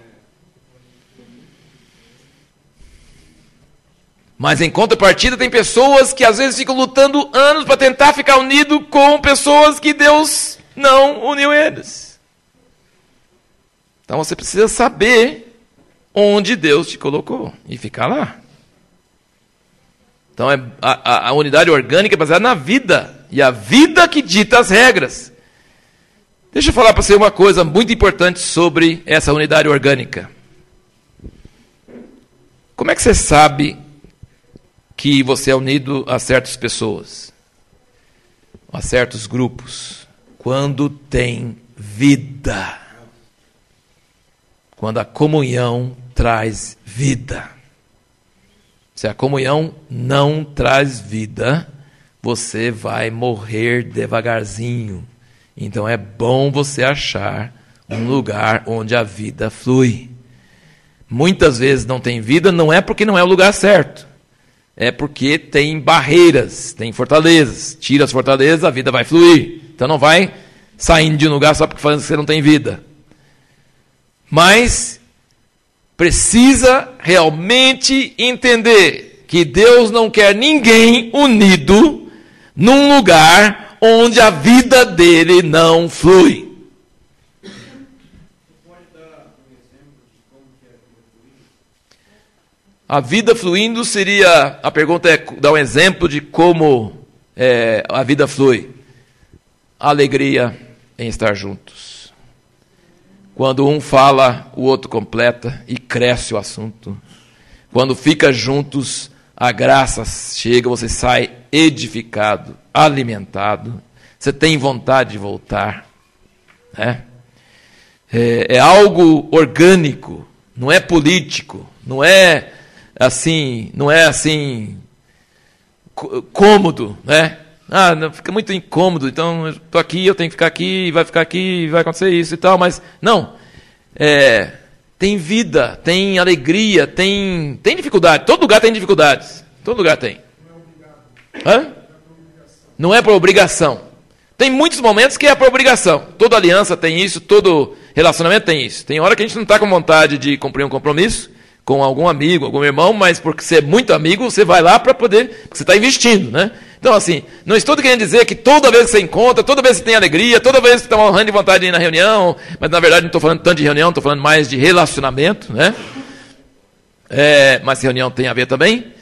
Mas em contrapartida tem pessoas que às vezes ficam lutando anos para tentar ficar unido com pessoas que Deus não uniu eles. Então você precisa saber onde Deus te colocou e ficar lá. Então é, a, a unidade orgânica é baseada na vida. E a vida que dita as regras. Deixa eu falar para você uma coisa muito importante sobre essa unidade orgânica. Como é que você sabe que você é unido a certas pessoas? A certos grupos? Quando tem vida. Quando a comunhão traz vida. Se a comunhão não traz vida, você vai morrer devagarzinho. Então é bom você achar um lugar onde a vida flui. Muitas vezes não tem vida, não é porque não é o lugar certo. É porque tem barreiras, tem fortalezas. Tira as fortalezas, a vida vai fluir. Então não vai saindo de um lugar só porque falando que você não tem vida. Mas precisa realmente entender que Deus não quer ninguém unido num lugar onde a vida dele não flui. Você pode dar um exemplo de como que é a vida fluindo? A vida fluindo seria, a pergunta é dar um exemplo de como é, a vida flui. A alegria em estar juntos. Quando um fala, o outro completa e cresce o assunto. Quando fica juntos, a graça chega, você sai edificado, alimentado. Você tem vontade de voltar. Né? É, é algo orgânico, não é político, não é assim, não é assim cômodo, né? Ah, não, fica muito incômodo, então eu estou aqui, eu tenho que ficar aqui, vai ficar aqui, vai acontecer isso e tal, mas não, é, tem vida, tem alegria, tem, tem dificuldade, todo lugar tem dificuldades, todo lugar tem. Hã? Não é por obrigação. Tem muitos momentos que é por obrigação, toda aliança tem isso, todo relacionamento tem isso. Tem hora que a gente não está com vontade de cumprir um compromisso com algum amigo, algum irmão, mas porque você é muito amigo, você vai lá para poder, porque você está investindo, né? Então, assim, não estou querendo dizer que toda vez que você encontra, toda vez que você tem alegria, toda vez que você está morrendo de vontade de ir na reunião, mas na verdade não estou falando tanto de reunião, estou falando mais de relacionamento, né? É, mas reunião tem a ver também.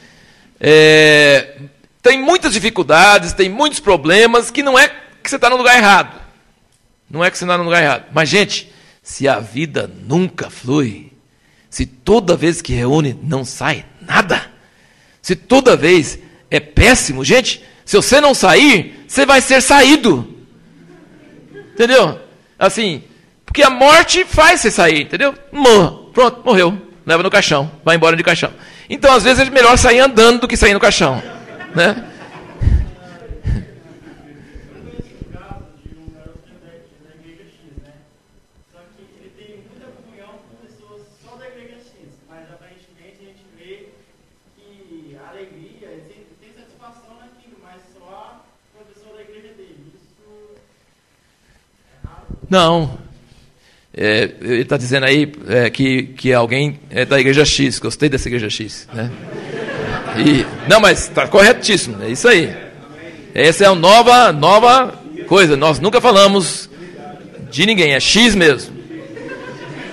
É, tem muitas dificuldades, tem muitos problemas, que não é que você está no lugar errado. Não é que você está no lugar errado. Mas, gente, se a vida nunca flui, se toda vez que reúne não sai nada, se toda vez é péssimo, gente, se você não sair, você vai ser saído. Entendeu? Assim, porque a morte faz você sair, entendeu? Morra, pronto, morreu. Leva no caixão, vai embora de caixão. Então, às vezes, é melhor sair andando do que sair no caixão. Né? Não. É, ele está dizendo aí é, que, que alguém é da igreja X. Gostei dessa igreja X. Né? E, não, mas está corretíssimo. É isso aí. Essa é a nova, nova coisa. Nós nunca falamos de ninguém. É X mesmo.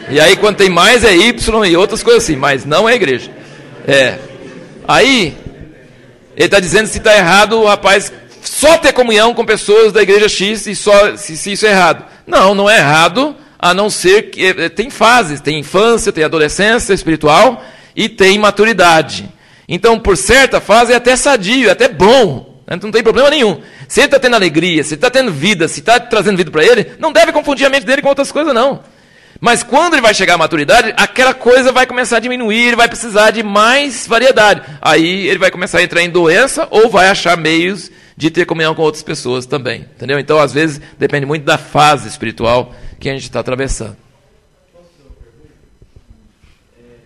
E aí quando tem mais é Y e outras coisas assim, mas não é igreja. É. Aí, ele está dizendo se está errado o rapaz só ter comunhão com pessoas da igreja X e só se, se isso é errado. Não, não é errado, a não ser que tem fases, tem infância, tem adolescência espiritual e tem maturidade. Então, por certa fase é até sadio, é até bom, né? Não tem problema nenhum. Se ele está tendo alegria, se está tendo vida, se está trazendo vida para ele, não deve confundir a mente dele com outras coisas, não. Mas quando ele vai chegar à maturidade, aquela coisa vai começar a diminuir, ele vai precisar de mais variedade. Aí ele vai começar a entrar em doença ou vai achar meios de ter comunhão com outras pessoas também. Entendeu? Então, às vezes, depende muito da fase espiritual que a gente está atravessando. Posso fazer uma pergunta? É,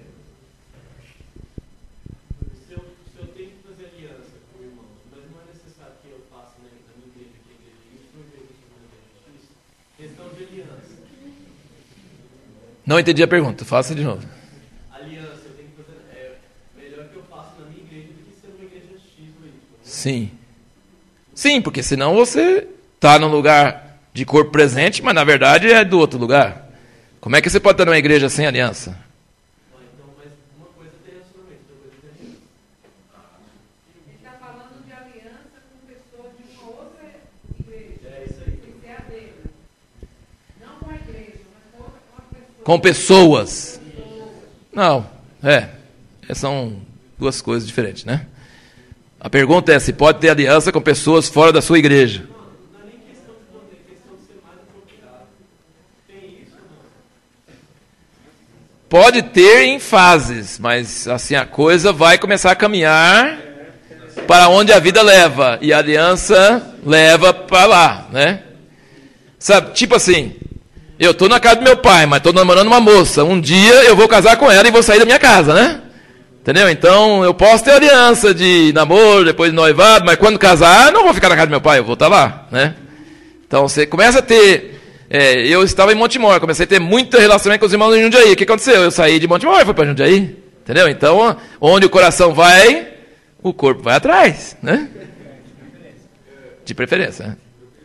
se, eu, se eu tenho que fazer aliança com irmãos, mas não é necessário que eu faça na minha igreja, que a igreja isso, não igreja que não é justiça, questão de aliança. Não entendi a pergunta, faça de novo. Aliança, eu tenho que fazer. É melhor que eu faça na minha igreja do que ser uma igreja X ou Y. Sim. Sim, porque senão você está num lugar de corpo presente, mas na verdade é do outro lugar. Como é que você pode estar numa igreja sem aliança? Ah, então, mas uma coisa tem relacionamento, outra coisa tem aliança. Ele está falando de aliança com pessoas de uma outra igreja. É isso aí. Tem que ser a dele. Não com a igreja, mas com outra com a pessoa. Com pessoas. Não, é. São duas coisas diferentes, né? A pergunta é se pode ter aliança com pessoas fora da sua igreja. Não, não é nem questão de poder, é questão de ser mais apropriado. Tem isso ou não? Pode ter em fases, mas assim a coisa vai começar a caminhar para onde a vida leva. E a aliança leva para lá, né? Sabe, tipo assim, eu estou na casa do meu pai, mas estou namorando uma moça. Um dia eu vou casar com ela e vou sair da minha casa, né? Entendeu? Então, eu posso ter aliança de namoro, depois de noivado, mas quando casar, não vou ficar na casa do meu pai, eu vou estar lá, né? Então, você começa a ter... É, eu estava em Montemor, comecei a ter muito relacionamento com os irmãos de Jundiaí. O que aconteceu? Eu saí de Montemor e fui para Jundiaí, entendeu? Então, onde o coração vai, o corpo vai atrás, né? De preferência, né?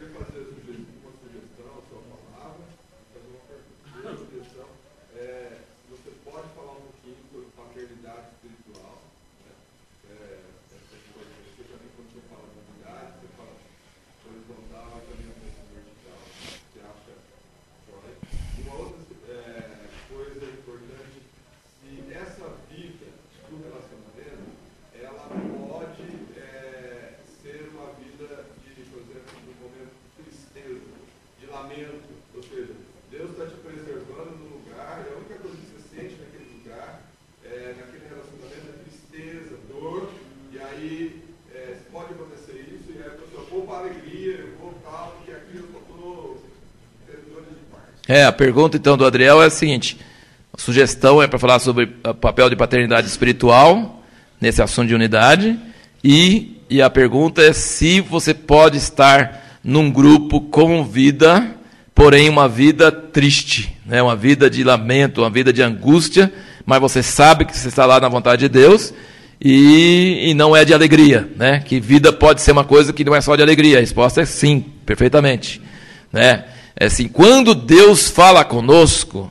É, a pergunta então do Adriel é a seguinte, a sugestão é para falar sobre o papel de paternidade espiritual nesse assunto de unidade e, e a pergunta é se você pode estar num grupo com vida, porém uma vida triste, né? Uma vida de lamento, uma vida de angústia, mas você sabe que você está lá na vontade de Deus e, e não é de alegria, né? Que vida pode ser uma coisa que não é só de alegria, a resposta é sim, perfeitamente, né? É assim, quando Deus fala conosco,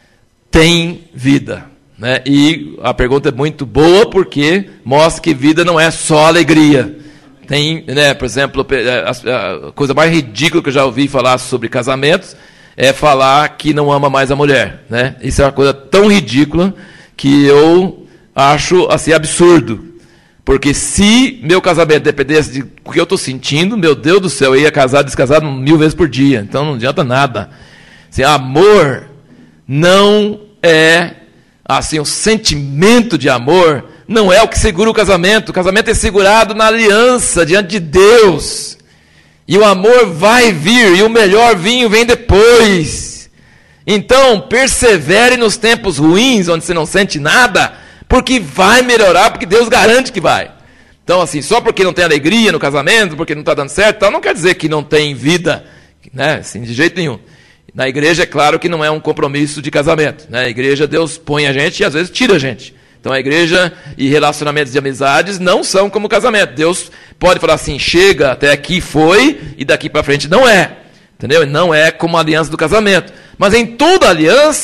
tem vida, né? E a pergunta é muito boa porque mostra que vida não é só alegria. Tem, né, por exemplo, a coisa mais ridícula que eu já ouvi falar sobre casamentos é falar que não ama mais a mulher, né? Isso é uma coisa tão ridícula que eu acho assim absurdo. Porque se meu casamento dependesse de o que eu estou sentindo, meu Deus do céu, eu ia casar descasado mil vezes por dia. Então não adianta nada. Assim, amor não é, assim, o sentimento de amor não é o que segura o casamento. O casamento é segurado na aliança diante de Deus. E o amor vai vir, e o melhor vinho vem depois. Então, persevere nos tempos ruins, onde você não sente nada, porque vai melhorar, porque Deus garante que vai. Então, assim, só porque não tem alegria no casamento, porque não está dando certo, tal, não quer dizer que não tem vida, né? Assim, de jeito nenhum. Na igreja, é claro que não é um compromisso de casamento, né? A igreja, Deus põe a gente e às vezes tira a gente. Então, a igreja e relacionamentos de amizades não são como casamento. Deus pode falar assim, chega, até aqui foi, e daqui para frente não é. Entendeu? Não é como a aliança do casamento. Mas em toda aliança,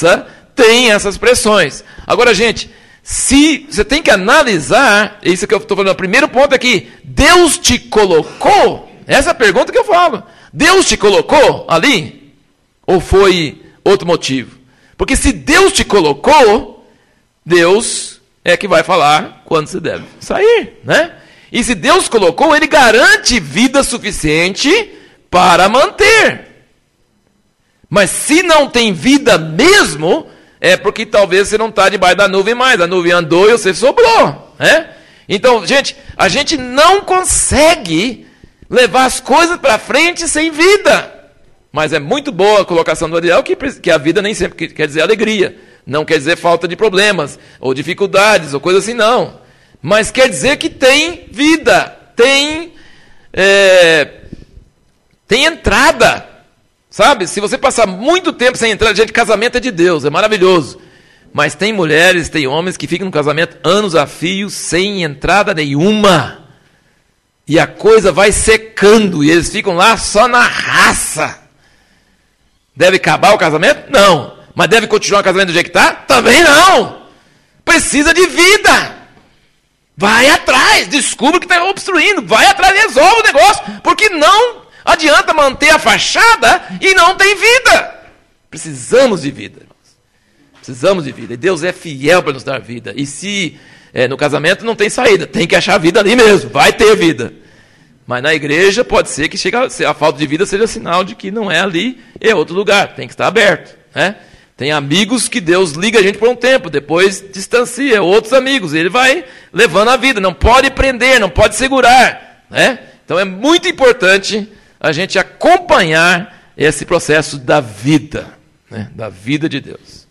tem essas pressões. Agora, gente, se você tem que analisar, isso que eu estou falando, o primeiro ponto é que Deus te colocou, essa é a pergunta que eu falo, Deus te colocou ali? Ou foi outro motivo? Porque se Deus te colocou, Deus é que vai falar quando você deve sair, né? E se Deus colocou, Ele garante vida suficiente para manter. Mas se não tem vida mesmo, é porque talvez você não está debaixo da nuvem mais. A nuvem andou e você sobrou, né? Então, gente, a gente não consegue levar as coisas para frente sem vida. Mas é muito boa a colocação do Ariel, que, que a vida nem sempre quer dizer alegria. Não quer dizer falta de problemas, ou dificuldades, ou coisa assim, não. Mas quer dizer que tem vida, tem, é, tem entrada. Sabe, se você passar muito tempo sem entrada, gente, casamento é de Deus, é maravilhoso. Mas tem mulheres, tem homens que ficam no casamento anos a fio, sem entrada nenhuma. E a coisa vai secando, e eles ficam lá só na raça. Deve acabar o casamento? Não. Mas deve continuar o casamento do jeito que está? Também não. Precisa de vida. Vai atrás, descubra o que está obstruindo, vai atrás e resolve o negócio, porque não adianta manter a fachada e não tem vida. Precisamos de vida, irmãos. Precisamos de vida. E Deus é fiel para nos dar vida. E se é, no casamento não tem saída, tem que achar vida ali mesmo, vai ter vida. Mas na igreja pode ser que chegue a, a falta de vida seja sinal de que não é ali, é outro lugar, tem que estar aberto, né? Tem amigos que Deus liga a gente por um tempo, depois distancia, outros amigos, ele vai levando a vida, não pode prender, não pode segurar, né? Então é muito importante a gente acompanhar esse processo da vida, né? Da vida de Deus.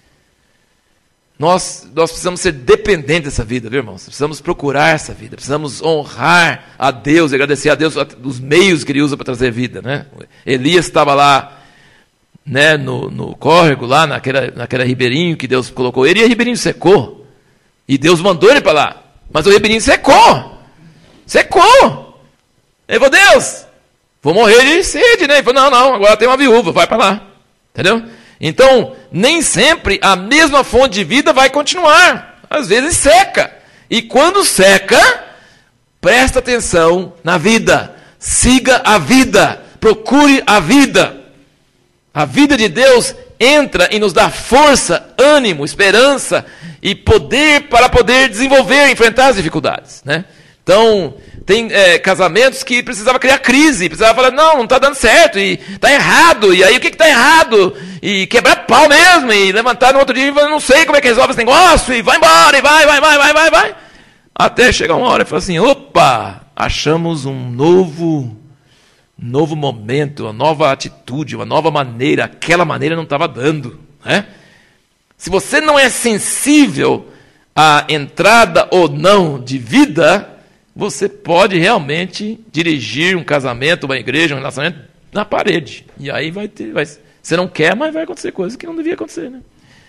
Nós, nós precisamos ser dependentes dessa vida, viu, irmãos? Precisamos procurar essa vida, precisamos honrar a Deus e agradecer a Deus os meios que Ele usa para trazer vida, né? Elias estava lá, né, no, no córrego, lá naquela, naquela ribeirinho que Deus colocou ele, e o ribeirinho secou. E Deus mandou ele para lá. Mas o ribeirinho secou. Secou. Ele falou, Deus, vou morrer de sede, né? Ele falou, não, não, agora tem uma viúva, vai para lá. Entendeu? Então, nem sempre a mesma fonte de vida vai continuar. Às vezes seca. E quando seca, presta atenção na vida. Siga a vida. Procure a vida. A vida de Deus entra e nos dá força, ânimo, esperança e poder para poder desenvolver, enfrentar as dificuldades, né? Então, tem é, casamentos que precisava criar crise, precisava falar, não, não está dando certo, e está errado, e aí o que está errado? E quebrar pau mesmo, e levantar no outro dia e falar, não sei como é que resolve esse negócio, e vai embora, e vai, vai, vai, vai, vai, vai. Até chegar uma hora e falar assim, opa, achamos um novo... novo momento, uma nova atitude, uma nova maneira, aquela maneira não estava dando, né? Se você não é sensível à entrada ou não de vida, você pode realmente dirigir um casamento, uma igreja, um relacionamento na parede. E aí vai ter, vai, você não quer, mas vai acontecer coisas que não devia acontecer, né?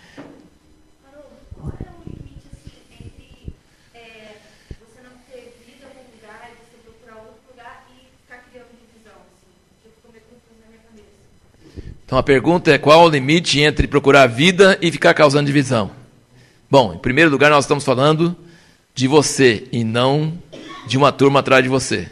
Então a pergunta é, qual o limite entre procurar vida e ficar causando divisão? Bom, em primeiro lugar nós estamos falando de você e não de uma turma atrás de você.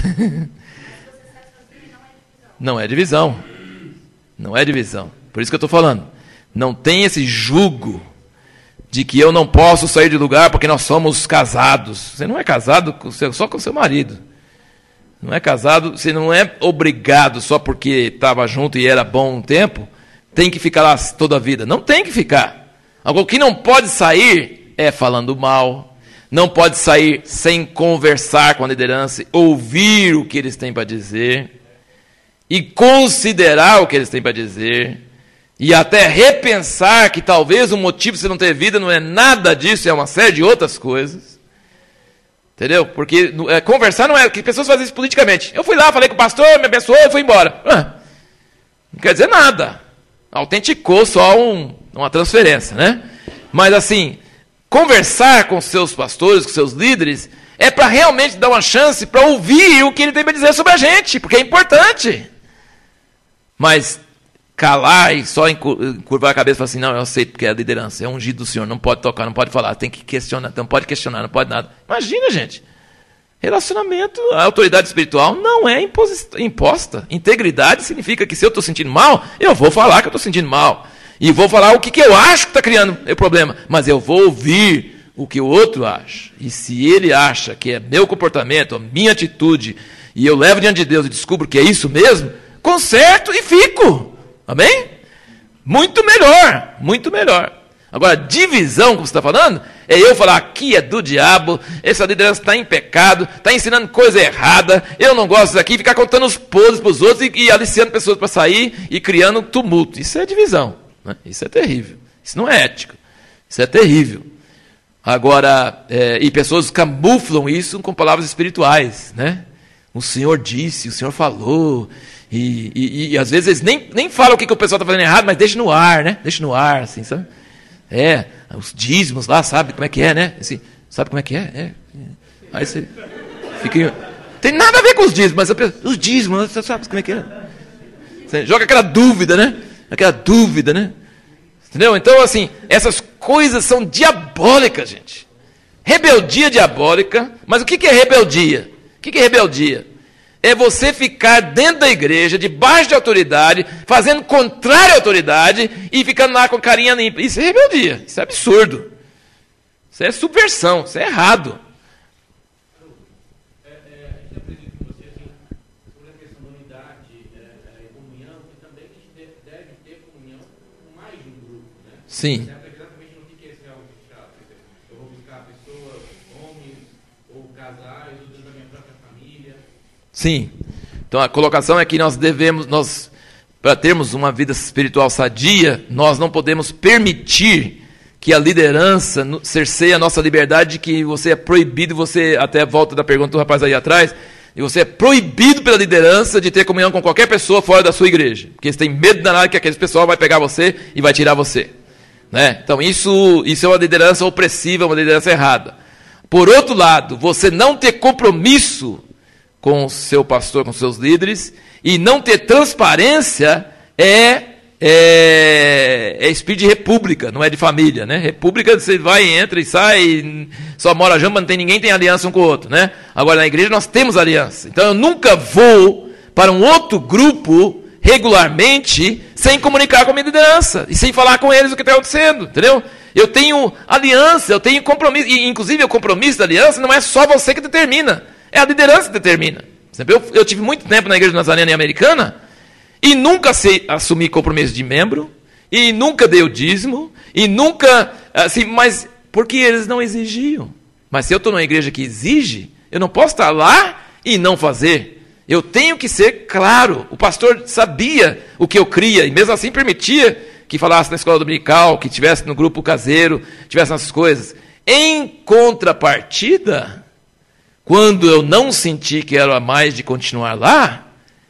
Não é divisão. Não é divisão. Por isso que eu estou falando. Não tem esse jugo de que eu não posso sair de lugar porque nós somos casados. Você não é casado com seu, só com o seu marido. Não é casado, você não é obrigado só porque estava junto e era bom um tempo, tem que ficar lá toda a vida. Não tem que ficar. Agora, o que não pode sair é falando mal, não pode sair sem conversar com a liderança, ouvir o que eles têm para dizer, e considerar o que eles têm para dizer, e até repensar que talvez o motivo de você não ter vida não é nada disso, é uma série de outras coisas. Entendeu? Porque é, conversar não é... que pessoas fazem isso politicamente. Eu fui lá, falei com o pastor, me abençoou e fui embora. Ah, não quer dizer nada. Autenticou só um, uma transferência, né? Mas assim, conversar com seus pastores, com seus líderes, é para realmente dar uma chance para ouvir o que ele tem para dizer sobre a gente, porque é importante. Mas calar e só encurvar a cabeça e falar assim, não, eu aceito porque é a liderança, é ungido do Senhor, não pode tocar, não pode falar, tem que questionar, não pode questionar, não pode nada. Imagina, gente, relacionamento, a autoridade espiritual não é imposta. Integridade significa que se eu estou sentindo mal, eu vou falar que eu estou sentindo mal. E vou falar o que, que eu acho que está criando o problema, mas eu vou ouvir o que o outro acha. E se ele acha que é meu comportamento, a minha atitude, e eu levo diante de Deus e descubro que é isso mesmo, conserto e fico. Amém? Muito melhor, muito melhor. Agora, divisão, como você está falando, é eu falar, aqui é do diabo, essa liderança está em pecado, está ensinando coisa errada, eu não gosto disso aqui, ficar contando os podres para os outros e, e aliciando pessoas para sair e criando tumulto. Isso é divisão, né? Isso é terrível. Isso não é ético. Isso é terrível. Agora, é, e pessoas camuflam isso com palavras espirituais, né? O Senhor disse, o Senhor falou, e, e, e às vezes eles nem, nem falam o que, que o pessoal está fazendo errado, mas deixa no ar, né? Deixa no ar, assim, sabe? É, os dízimos lá, sabe como é que é, né? Assim, sabe como é que é? É, é. Aí você fica... Tem nada a ver com os dízimos, mas eu penso, os dízimos, você sabe como é que é? Você joga aquela dúvida, né? Aquela dúvida, né? Entendeu? Então, assim, essas coisas são diabólicas, gente. Rebeldia diabólica. Mas o que é rebeldia? O que é rebeldia? É você ficar dentro da igreja, debaixo de autoridade, fazendo contrário à autoridade e ficando lá com carinha limpa. Isso é rebeldia. Isso é absurdo. Isso é subversão. Isso é errado. É, é, a gente acredita com você assim, sobre a questão da unidade é, é, e comunhão, que também a gente deve, deve ter comunhão com mais de um grupo, né? Sim. Exatamente no que é esse algo chato. Eu vou buscar pessoas, homens, ou casais, ou dentro da minha própria família. Sim. Então a colocação é que nós devemos, nós, para termos uma vida espiritual sadia, nós não podemos permitir que a liderança cerceie a nossa liberdade, que você é proibido, você, até a volta da pergunta do rapaz aí atrás, e você é proibido pela liderança de ter comunhão com qualquer pessoa fora da sua igreja, porque você tem medo danado que aquele pessoal vai pegar você e vai tirar você. Né? Então isso, isso é uma liderança opressiva, uma liderança errada. Por outro lado, você não ter compromisso com o seu pastor, com os seus líderes, e não ter transparência é, é, é espírito de república, não é de família, né? República, você vai, entra e sai, só mora junto, mas não tem ninguém tem aliança um com o outro, né? Agora, na igreja nós temos aliança. Então, eu nunca vou para um outro grupo regularmente sem comunicar com a minha liderança e sem falar com eles o que está acontecendo, entendeu? Eu tenho aliança, eu tenho compromisso, e inclusive o compromisso da aliança não é só você que determina, é a liderança que determina. Eu, eu tive muito tempo na igreja nazarena e americana e nunca sei, assumi compromisso de membro, e nunca dei o dízimo, e nunca, assim, mas porque eles não exigiam. Mas se eu estou numa igreja que exige, eu não posso estar lá e não fazer. Eu tenho que ser claro. O pastor sabia o que eu cria, e mesmo assim permitia que falasse na escola dominical, que tivesse no grupo caseiro, tivesse essas coisas. Em contrapartida, quando eu não senti que era mais de continuar lá,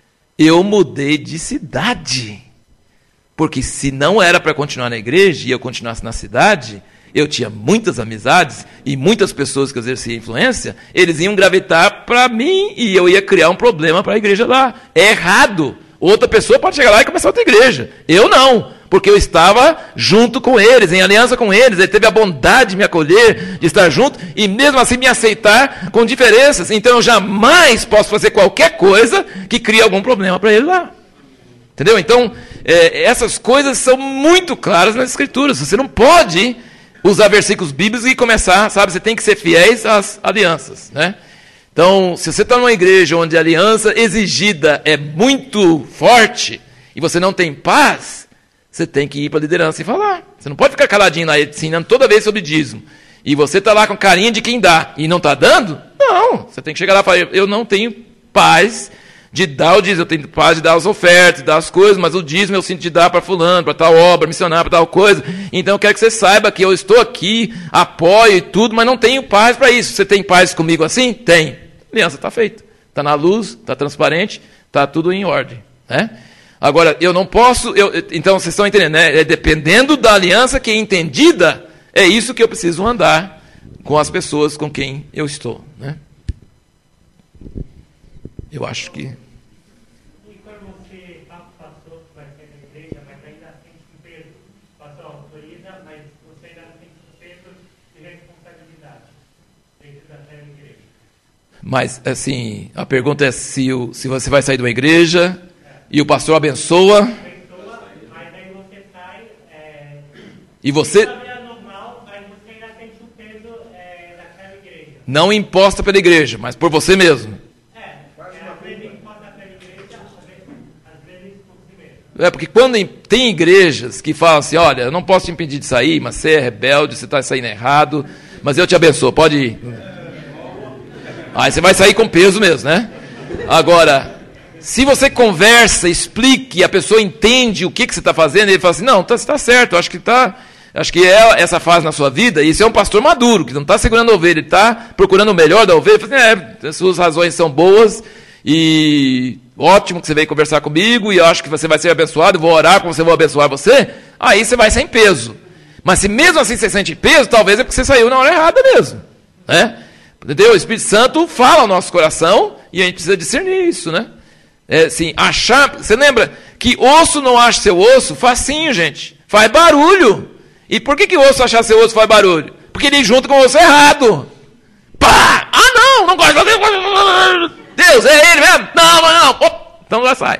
eu mudei de cidade. Porque se não era para continuar na igreja e eu continuasse na cidade, eu tinha muitas amizades e muitas pessoas que exerciam influência, eles iam gravitar para mim e eu ia criar um problema para a igreja lá. É errado. Outra pessoa pode chegar lá e começar outra igreja. Eu não, porque eu estava junto com eles, em aliança com eles. Ele teve a bondade de me acolher, de estar junto, e mesmo assim me aceitar com diferenças. Então eu jamais posso fazer qualquer coisa que crie algum problema para ele lá. Entendeu? Então, é, essas coisas são muito claras nas Escrituras. Você não pode usar versículos bíblicos e começar, sabe? Você tem que ser fiéis às alianças, né? Então, se você está numa igreja onde a aliança exigida é muito forte e você não tem paz, você tem que ir para a liderança e falar. Você não pode ficar caladinho lá ensinando toda vez sobre dízimo. E você está lá com carinha de quem dá e não está dando? Não. Você tem que chegar lá e falar, eu não tenho paz de dar o dízimo, eu tenho paz de dar as ofertas, de dar as coisas, mas o dízimo eu sinto de dar para fulano, para tal obra, missionar para tal coisa. Então eu quero que você saiba que eu estou aqui, apoio e tudo, mas não tenho paz para isso. Você tem paz comigo assim? Tem. A aliança está feita. Está na luz, está transparente, está tudo em ordem. Né? Agora, eu não posso... Eu, então, vocês estão entendendo, né? É dependendo da aliança que é entendida, é isso que eu preciso andar com as pessoas com quem eu estou. Né? Eu acho que... E quando você passou para a igreja, Mas, assim, a pergunta é se, o, se você vai sair de uma igreja e o pastor abençoa. Mas aí você sai. É, E você. normal, mas você ainda sente o peso é, daquela igreja. Não imposta pela igreja, mas por você mesmo. É, é às vezes imposta pela igreja, às vezes, às vezes por si mesmo. É porque quando em- tem igrejas que falam assim, olha, eu não posso te impedir de sair, mas você é rebelde, você está saindo errado, mas eu te abençoo, pode ir. Aí você vai sair com peso mesmo, né? Agora, se você conversa, explique, a pessoa entende o que, que você está fazendo, ele fala assim, não, tá, você está certo, acho que tá, acho que é essa fase na sua vida, e isso é um pastor maduro, que não está segurando a ovelha, ele está procurando o melhor da ovelha, ele fala assim, é, as suas razões são boas, e ótimo que você veio conversar comigo, e eu acho que você vai ser abençoado, eu vou orar para você, vou abençoar você, aí você vai sem peso. Mas se mesmo assim você sente peso, talvez é porque você saiu na hora errada mesmo, né? Entendeu? O Espírito Santo fala ao nosso coração e a gente precisa discernir isso, né? É, assim, achar. Você lembra que osso não acha seu osso? Facinho, gente. Faz barulho. E por que, que osso achar seu osso faz barulho? Porque ele junta com o osso errado. Pá! Ah, não, não gosto de Deus, é ele mesmo? Não, não, não. Opa, então já sai.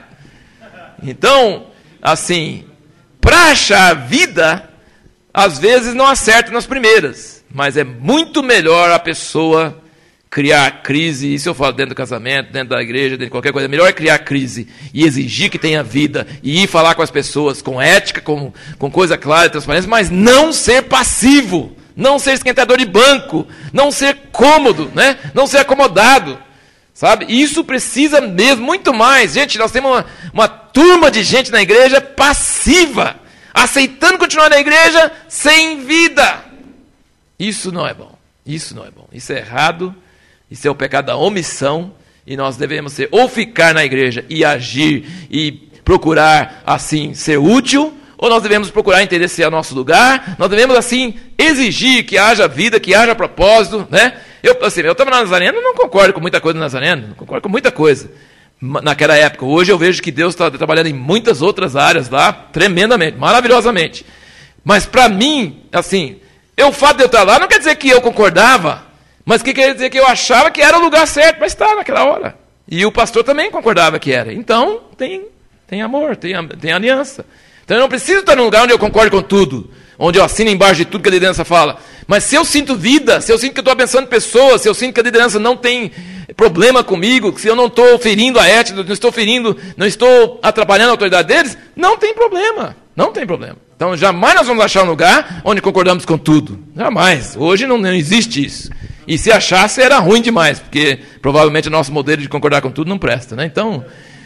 Então, assim, para achar vida, às vezes não acerta nas primeiras. Mas é muito melhor a pessoa criar crise, isso eu falo dentro do casamento, dentro da igreja, dentro de qualquer coisa, é melhor criar crise e exigir que tenha vida, e ir falar com as pessoas com ética, com, com coisa clara e transparência, mas não ser passivo, não ser esquentador de banco, não ser cômodo, né? Não ser acomodado, sabe? Isso precisa mesmo, muito mais. Gente, nós temos uma, uma turma de gente na igreja passiva, aceitando continuar na igreja sem vida. Isso não é bom, isso não é bom, isso é errado, isso é o pecado da omissão, e nós devemos ser, ou ficar na igreja e agir, e procurar, assim, ser útil, ou nós devemos procurar entender se é o nosso lugar, nós devemos, assim, exigir que haja vida, que haja propósito, né? Eu, assim, eu estava na Nazareno, não concordo com muita coisa na Nazareno, não concordo com muita coisa, naquela época. Hoje eu vejo que Deus está trabalhando em muitas outras áreas lá, tremendamente, maravilhosamente, mas para mim, assim... Eu, o fato de eu estar lá não quer dizer que eu concordava, mas que quer dizer que eu achava que era o lugar certo para estar naquela hora. E o pastor também concordava que era. Então, tem, tem amor, tem, tem aliança. Então, eu não preciso estar num lugar onde eu concordo com tudo, onde eu assino embaixo de tudo que a liderança fala. Mas se eu sinto vida, se eu sinto que eu estou abençoando pessoas, se eu sinto que a liderança não tem problema comigo, se eu não estou ferindo a ética, não estou ferindo, não estou atrapalhando a autoridade deles, não tem problema, não tem problema. Então, jamais nós vamos achar um lugar onde concordamos com tudo. Jamais. Hoje não, não existe isso. E se achasse, era ruim demais, porque provavelmente o nosso modelo de concordar com tudo não presta, né? Então...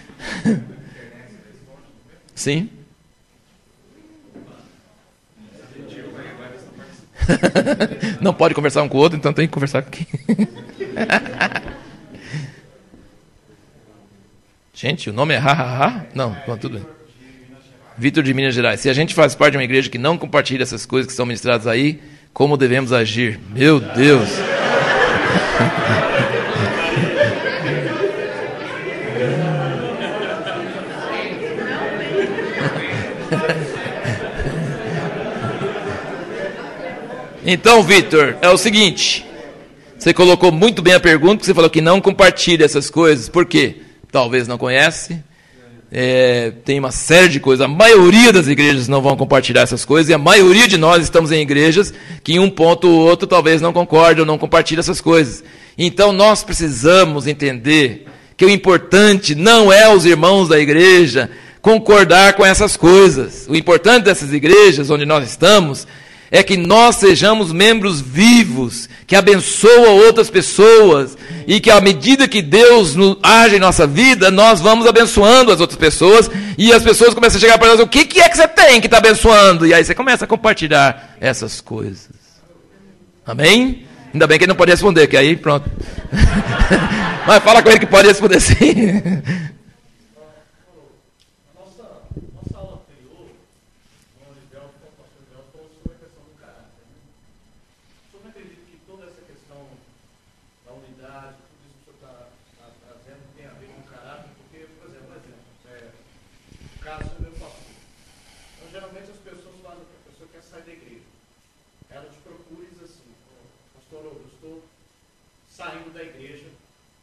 Sim. Não pode conversar um com o outro, então tem que conversar aqui. Gente, o nome é Ha Ha Ha? Não, tudo bem. Vitor de Minas Gerais. Se a gente faz parte de uma igreja que não compartilha essas coisas que são ministradas aí, como devemos agir? Meu Deus! Então, Vitor, é o seguinte. Você colocou muito bem a pergunta, que você falou que não compartilha essas coisas. Por quê? Talvez não conhece. É, tem uma série de coisas. A maioria das igrejas não vão compartilhar essas coisas, e a maioria de nós estamos em igrejas que em um ponto ou outro talvez não concorde ou não compartilhe essas coisas. Então nós precisamos entender que o importante não é os irmãos da igreja concordar com essas coisas. O importante dessas igrejas onde nós estamos é que nós sejamos membros vivos, que abençoam outras pessoas, e que à medida que Deus age em nossa vida, nós vamos abençoando as outras pessoas, e as pessoas começam a chegar para nós, o que, que é que você tem que está abençoando? E aí você começa a compartilhar essas coisas. Amém? Ainda bem que ele não pode responder, que aí pronto. Mas fala com ele que pode responder sim. Saindo da igreja,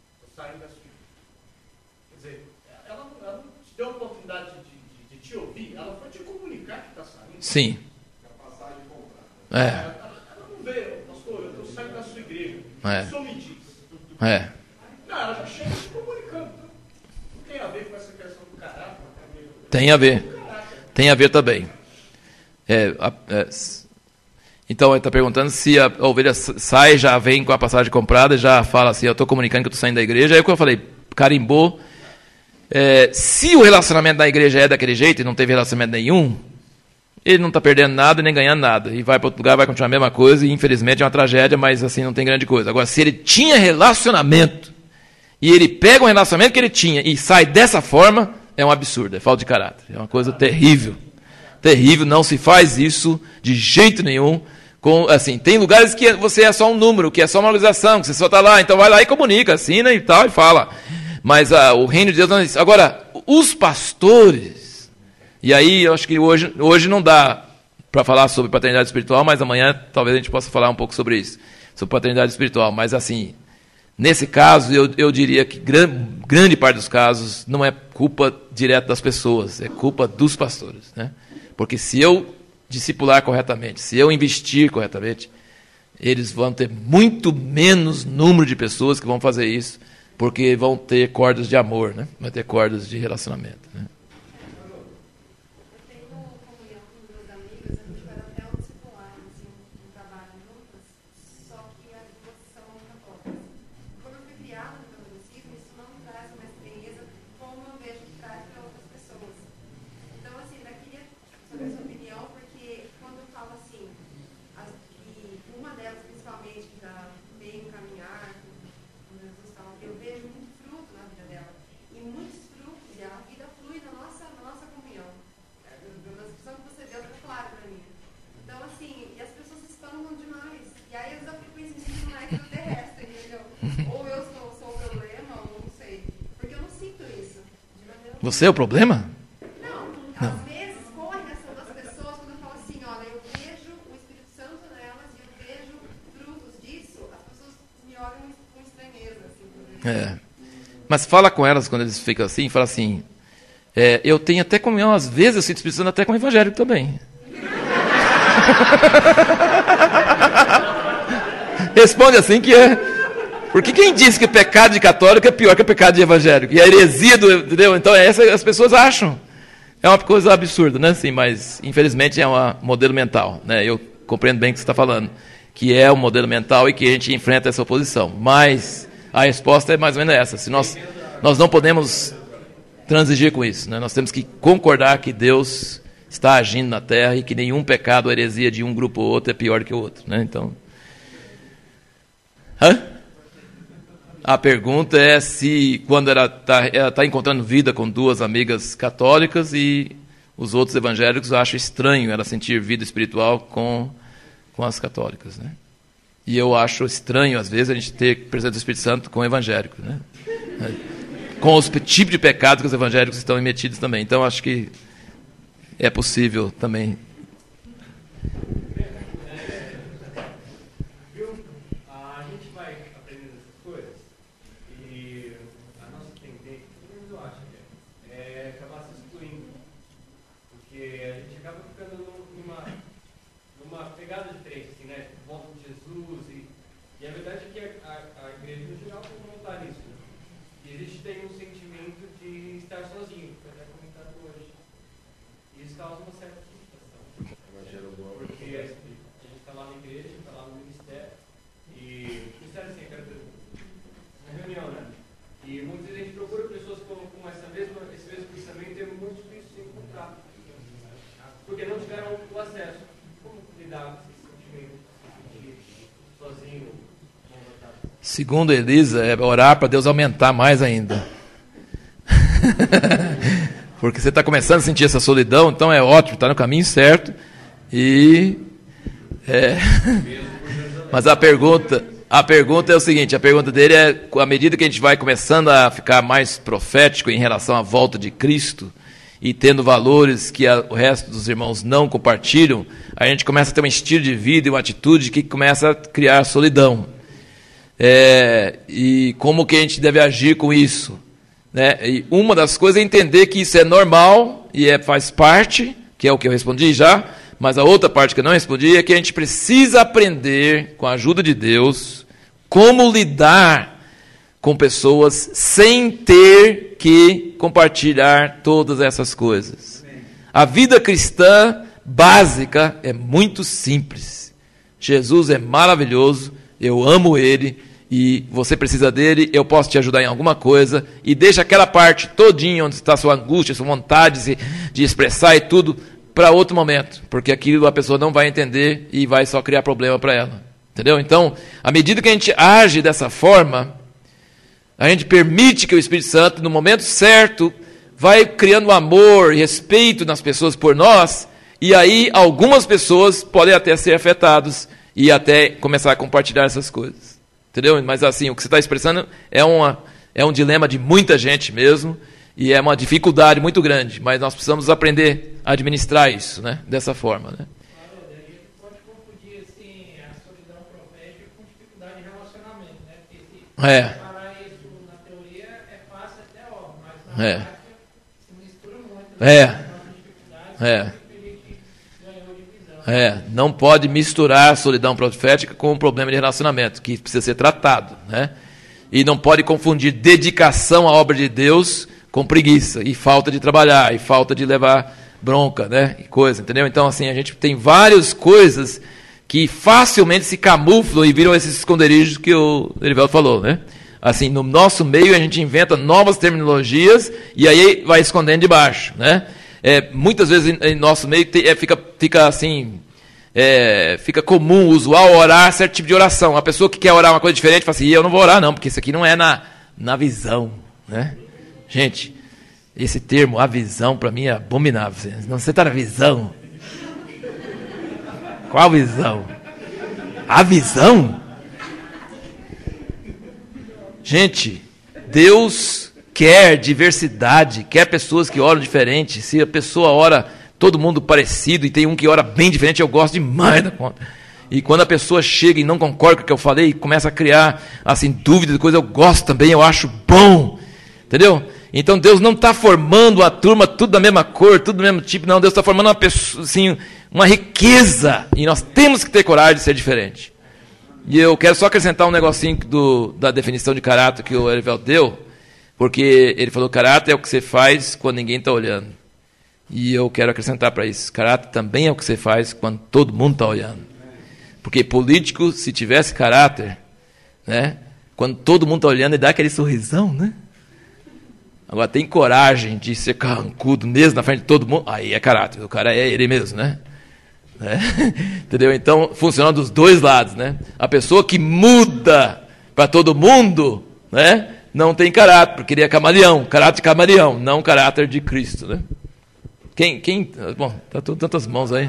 sair da sua igreja. Quer dizer, ela não, ela não te deu a oportunidade de, de, de te ouvir, ela foi te comunicar que está saindo. Sim. É. Ela, ela não vê, pastor, eu estou saindo da sua igreja. É. O senhor me diz. É. Não, ela já chega te comunicando. Não tem a ver com essa questão do caráter. Tem a ver. Tem a ver também. É, a, é, então, ele está perguntando se a, a ovelha sai, já vem com a passagem comprada, já fala assim, eu estou comunicando que eu estou saindo da igreja. Aí o que eu falei, carimbou. É, se o relacionamento da igreja é daquele jeito e não teve relacionamento nenhum, ele não está perdendo nada nem ganhando nada. E vai para outro lugar, vai continuar a mesma coisa, e infelizmente é uma tragédia, mas assim não tem grande coisa. Agora, se ele tinha relacionamento, e ele pega um relacionamento que ele tinha e sai dessa forma, é um absurdo, é falta de caráter. É uma coisa terrível. Terrível, não se faz isso de jeito nenhum. Com, assim, tem lugares que você é só um número, que é só uma organização, que você só está lá, então vai lá e comunica, assina e tal, e fala. Mas ah, o reino de Deus não é isso. Agora, os pastores, e aí eu acho que hoje, hoje não dá para falar sobre paternidade espiritual, mas amanhã talvez a gente possa falar um pouco sobre isso, sobre paternidade espiritual. Mas assim, nesse caso, eu, eu diria que gran, grande parte dos casos não é culpa direta das pessoas, é culpa dos pastores, né? Porque se eu discipular corretamente, se eu investir corretamente, eles vão ter muito menos número de pessoas que vão fazer isso, porque vão ter cordas de amor, né? Vai ter cordas de relacionamento, né? Eu tenho comunhão com duas amigas, a gente vai até um discipular, assim, um trabalho juntas, só que as duas são católicas. Como eu fui criada no catolicismo, isso não me traz uma estranheza como eu vejo que traz para outras pessoas. Então, assim, eu queria saber a sua opinião, porque quando eu falo assim, as, que uma delas, principalmente, que está bem encaminhar com Jesus, tal, eu vejo muito fruto na vida dela. E muitos frutos, e a vida flui na nossa, na nossa comunhão. É, na descrição que você deu, está claro para mim. Então, assim, e as pessoas se espalham demais. E aí eu já fico pensando no extraterrestre, entendeu? Ou eu sou, sou o problema, ou não sei. Porque eu não sinto isso. De maneira Você é o problema? Não, Não. às vezes, com a reação das pessoas, quando eu falo assim, olha, eu vejo o Espírito Santo nelas e eu vejo frutos disso, as pessoas me olham com estranheza, assim, por exemplo. É. Mas fala com elas quando eles ficam assim, fala assim, é, eu tenho até comunhão, às vezes eu sinto Espírito Santo até com o evangélico também. Responde assim que é. Porque quem disse que pecado de católico é pior que pecado de evangélico? E a heresia do, entendeu? Então essa as pessoas acham. É uma coisa absurda, né? Sim, mas infelizmente é um modelo mental, né? Eu compreendo bem o que você está falando, que é um modelo mental e que a gente enfrenta essa oposição. Mas a resposta é mais ou menos essa. Se nós, nós não podemos transigir com isso, né? Nós temos que concordar que Deus está agindo na Terra e que nenhum pecado ou heresia de um grupo ou outro é pior que o outro, né? Então, hã? A pergunta é se quando ela está ela tá encontrando vida com duas amigas católicas e os outros evangélicos acham estranho ela sentir vida espiritual com, com as católicas, né? E eu acho estranho, às vezes, a gente ter presença do Espírito Santo com evangélicos, né? Com os tipos de pecados que os evangélicos estão metidos também. Então, acho que é possível também. Viu? A gente vai aprendendo essas coisas e a nossa tendência, pelo menos eu acho que é, é acabar se excluindo. Porque a gente acaba ficando numa, numa pegada diferente, assim, né? Volta de Jesus e, e a verdade é que a, a, a igreja no geral tem que montar isso. Né? E existe tem um sentimento de estar sozinho, que foi até comentado hoje. E isso causa uma certa frustração. Porque a gente está lá na igreja, está lá no ministério, e ministério assim, eu quero dizer, na reunião, né? E muitas vezes a gente procura pessoas com, com essa mesma, esse mesmo pensamento e é muito difícil de encontrar. Porque não tiveram o acesso. Como lidar com esse sentimento de sozinho, confortável? Segundo Elisa, é orar para Deus aumentar mais ainda. Porque você está começando a sentir essa solidão, então é ótimo, está no caminho certo. E é, mas a pergunta, a pergunta é o seguinte, a pergunta dele é, à medida que a gente vai começando a ficar mais profético em relação à volta de Cristo e tendo valores que a, o resto dos irmãos não compartilham, a gente começa a ter um estilo de vida e uma atitude que começa a criar solidão. É, e como que a gente deve agir com isso, né? E uma das coisas é entender que isso é normal e é, faz parte, que é o que eu respondi já, mas a outra parte que eu não respondi é que a gente precisa aprender, com a ajuda de Deus, como lidar com pessoas sem ter que compartilhar todas essas coisas. A vida cristã básica é muito simples. Jesus é maravilhoso, eu amo Ele, e você precisa dele, eu posso te ajudar em alguma coisa, e deixa aquela parte todinha onde está a sua angústia, a sua vontade de, de expressar e tudo, para outro momento, porque aquilo a pessoa não vai entender e vai só criar problema para ela. Entendeu? Então, à medida que a gente age dessa forma, a gente permite que o Espírito Santo, no momento certo, vai criando amor e respeito nas pessoas por nós, e aí algumas pessoas podem até ser afetadas e até começar a compartilhar essas coisas. Entendeu? Mas assim, o que você está expressando é, uma, é um dilema de muita gente mesmo, e é uma dificuldade muito grande, mas nós precisamos aprender a administrar isso, né? Dessa forma, né? Claro, a gente pode confundir assim, a solidão profética com dificuldade de relacionamento, né? Porque se É. comparar isso na teoria é fácil até ó, mas na É. prática se mistura muito. É. Né? As dificuldades, É. a gente ganhou de visão. É, não pode misturar a solidão profética com o problema de relacionamento, que precisa ser tratado, né? E não pode confundir dedicação à obra de Deus com preguiça, e falta de trabalhar, e falta de levar bronca, né? E coisa, entendeu? Então, assim, a gente tem várias coisas que facilmente se camuflam e viram esses esconderijos que o Erivelto falou, né? Assim, no nosso meio a gente inventa novas terminologias e aí vai escondendo debaixo, né? É, muitas vezes em nosso meio é, fica, fica assim, é, fica comum, usual, orar certo tipo de oração. A pessoa que quer orar uma coisa diferente fala assim, eu não vou orar não, porque isso aqui não é na, na visão, né? Gente, esse termo, a visão, para mim é abominável. Não, você está na visão? Qual visão? A visão? Gente, Deus quer diversidade, quer pessoas que oram diferente. Se a pessoa ora todo mundo parecido e tem um que ora bem diferente, eu gosto demais da conta. E quando a pessoa chega e não concorda com o que eu falei, começa a criar assim, dúvidas de coisa, eu gosto também, eu acho bom. Entendeu? Então Deus não está formando a turma tudo da mesma cor, tudo do mesmo tipo, não. Deus está formando uma pessoa, assim, uma riqueza. E nós temos que ter coragem de ser diferente. E eu quero só acrescentar um negocinho do, da definição de caráter que o Erivelto deu, porque ele falou que caráter é o que você faz quando ninguém está olhando. E eu quero acrescentar para isso, caráter também é o que você faz quando todo mundo está olhando. Porque político, se tivesse caráter, né, quando todo mundo está olhando, ele dá aquele sorrisão, né? Agora, tem coragem de ser carrancudo mesmo na frente de todo mundo, aí é caráter, o cara é ele mesmo, né? É. Entendeu? Então, funciona dos dois lados, né? A pessoa que muda para todo mundo, né, não tem caráter, porque ele é camaleão, caráter de camaleão, não caráter de Cristo, né? Quem, quem, bom, tá tudo tantas mãos aí.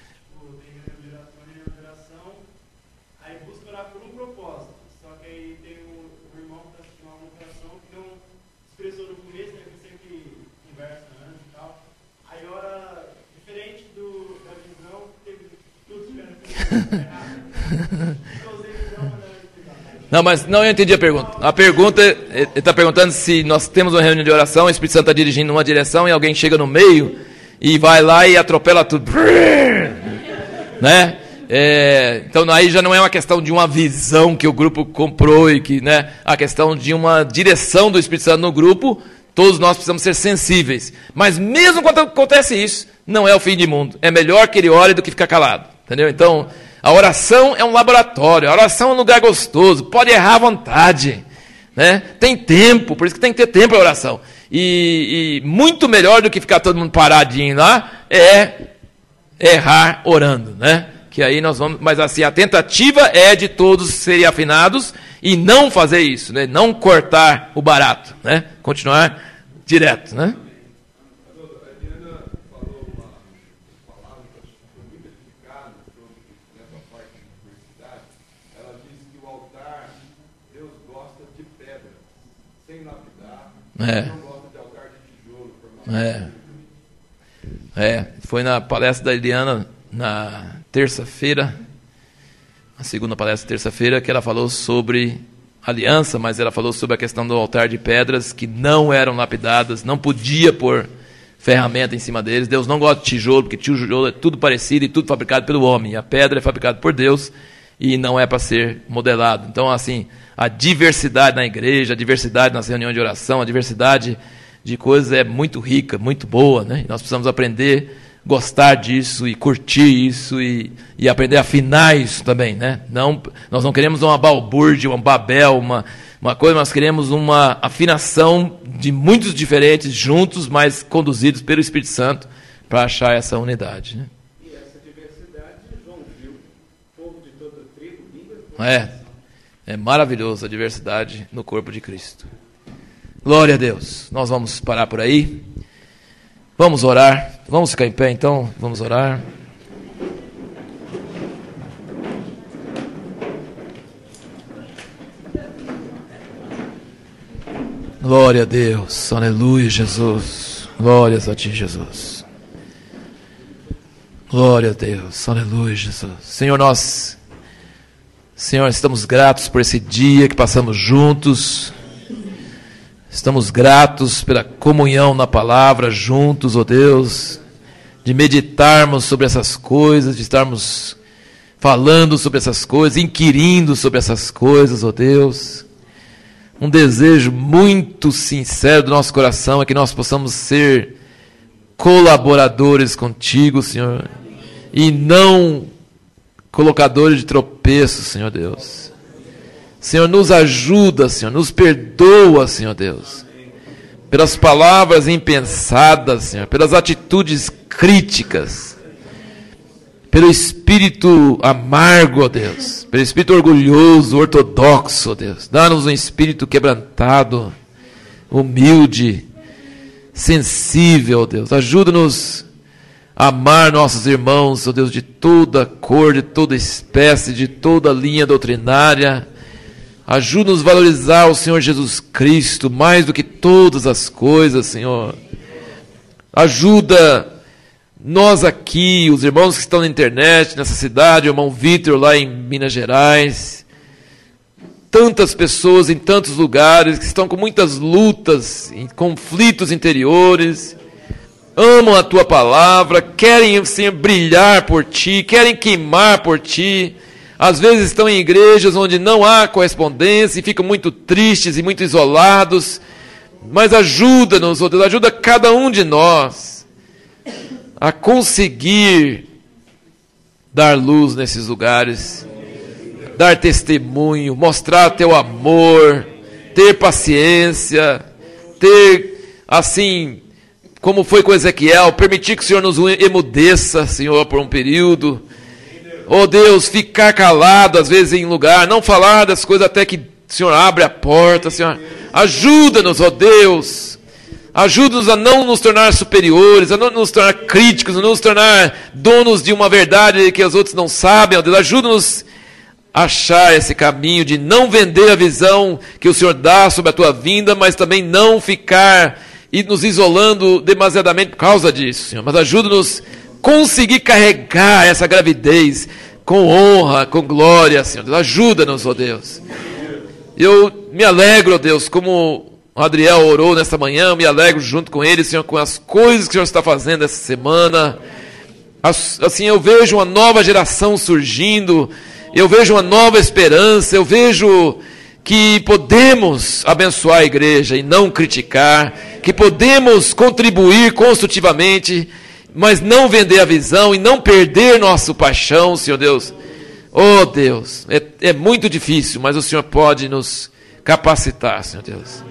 Não, mas não, eu entendi a pergunta. A pergunta, ele está perguntando se nós temos uma reunião de oração, o Espírito Santo está dirigindo numa direção e alguém chega no meio e vai lá e atropela tudo. Né? É, então aí já não é uma questão de uma visão que o grupo comprou e que, né, a questão de uma direção do Espírito Santo no grupo. Todos nós precisamos ser sensíveis. Mas mesmo quando acontece isso, não é o fim do mundo. É melhor que ele ore do que ficar calado. Entendeu? Então, a oração é um laboratório. A oração é um lugar gostoso. Pode errar à vontade. Né? Tem tempo. Por isso que tem que ter tempo a oração. E, e muito melhor do que ficar todo mundo paradinho lá é errar orando. Né? Que aí nós vamos... Mas assim, a tentativa é de todos serem afinados e não fazer isso. Né? Não cortar o barato. Né? Continuar direto. Né? É. É. É, foi na palestra da Eliana na terça-feira, a segunda palestra terça-feira, que ela falou sobre aliança, mas ela falou sobre a questão do altar de pedras que não eram lapidadas, não podia pôr ferramenta em cima deles. Deus não gosta de tijolo, porque tijolo é tudo parecido e tudo fabricado pelo homem. E a pedra é fabricada por Deus e não é para ser modelado. Então, assim, a diversidade na igreja, a diversidade nas reuniões de oração, a diversidade de coisas é muito rica, muito boa, né? E nós precisamos aprender, gostar disso e curtir isso e, e aprender a afinar isso também, né? Não, nós não queremos uma balbúrdia, uma Babel, uma, uma coisa, nós queremos uma afinação de muitos diferentes juntos, mas conduzidos pelo Espírito Santo para achar essa unidade, né? E essa diversidade, João viu, povo de toda tribo, língua. É, é maravilhoso a diversidade no corpo de Cristo. Glória a Deus. Nós vamos parar por aí. Vamos orar. Vamos ficar em pé então? Vamos orar. Glória a Deus. Aleluia, Jesus. Glórias a Ti, Jesus. Glória a Deus. Aleluia, Jesus. Senhor, nós, Senhor, estamos gratos por esse dia que passamos juntos. Estamos gratos pela comunhão na palavra juntos, ó Deus, de meditarmos sobre essas coisas, de estarmos falando sobre essas coisas, inquirindo sobre essas coisas, ó Deus. Um desejo muito sincero do nosso coração é que nós possamos ser colaboradores contigo, Senhor, e não colocadores de tropeços, Senhor Deus. Senhor, nos ajuda, Senhor, nos perdoa, Senhor Deus, pelas palavras impensadas, Senhor, pelas atitudes críticas, pelo espírito amargo, ó Deus, pelo espírito orgulhoso, ortodoxo, ó Deus. Dá-nos um espírito quebrantado, humilde, sensível, ó Deus. Ajuda-nos a amar nossos irmãos, ó Deus, de toda cor, de toda espécie, de toda linha doutrinária. Ajuda-nos a valorizar o Senhor Jesus Cristo mais do que todas as coisas, Senhor. Ajuda nós aqui, os irmãos que estão na internet, nessa cidade, o irmão Vitor lá em Minas Gerais. Tantas pessoas em tantos lugares que estão com muitas lutas, em conflitos interiores. Amam a Tua palavra, querem, Senhor, brilhar por Ti, querem queimar por Ti. Às vezes estão em igrejas onde não há correspondência e ficam muito tristes e muito isolados. Mas ajuda-nos, ó Deus, ajuda cada um de nós a conseguir dar luz nesses lugares, dar testemunho, mostrar Teu amor, ter paciência, ter, assim, como foi com Ezequiel, permitir que o Senhor nos emudeça, Senhor, por um período. Oh Deus, ficar calado às vezes em lugar, não falar das coisas até que o Senhor abre a porta, Senhor. Ajuda-nos, ó Deus. Ajuda-nos a não nos tornar superiores, a não nos tornar críticos, a não nos tornar donos de uma verdade que os outros não sabem, ó Deus. Ajuda-nos a achar esse caminho de não vender a visão que o Senhor dá sobre a Tua vinda, mas também não ficar e nos isolando demasiadamente por causa disso, Senhor. Mas ajuda-nos conseguir carregar essa gravidez com honra, com glória, Senhor Deus. Ajuda-nos, ó Deus. Eu me alegro, ó Deus, como o Adriel orou nesta manhã, eu me alegro junto com ele, Senhor, com as coisas que o Senhor está fazendo essa semana. Assim, eu vejo uma nova geração surgindo, eu vejo uma nova esperança, eu vejo que podemos abençoar a igreja e não criticar, que podemos contribuir construtivamente, mas não vender a visão e não perder nossa paixão, Senhor Deus. Oh Deus, é, é muito difícil, mas o Senhor pode nos capacitar, Senhor Deus.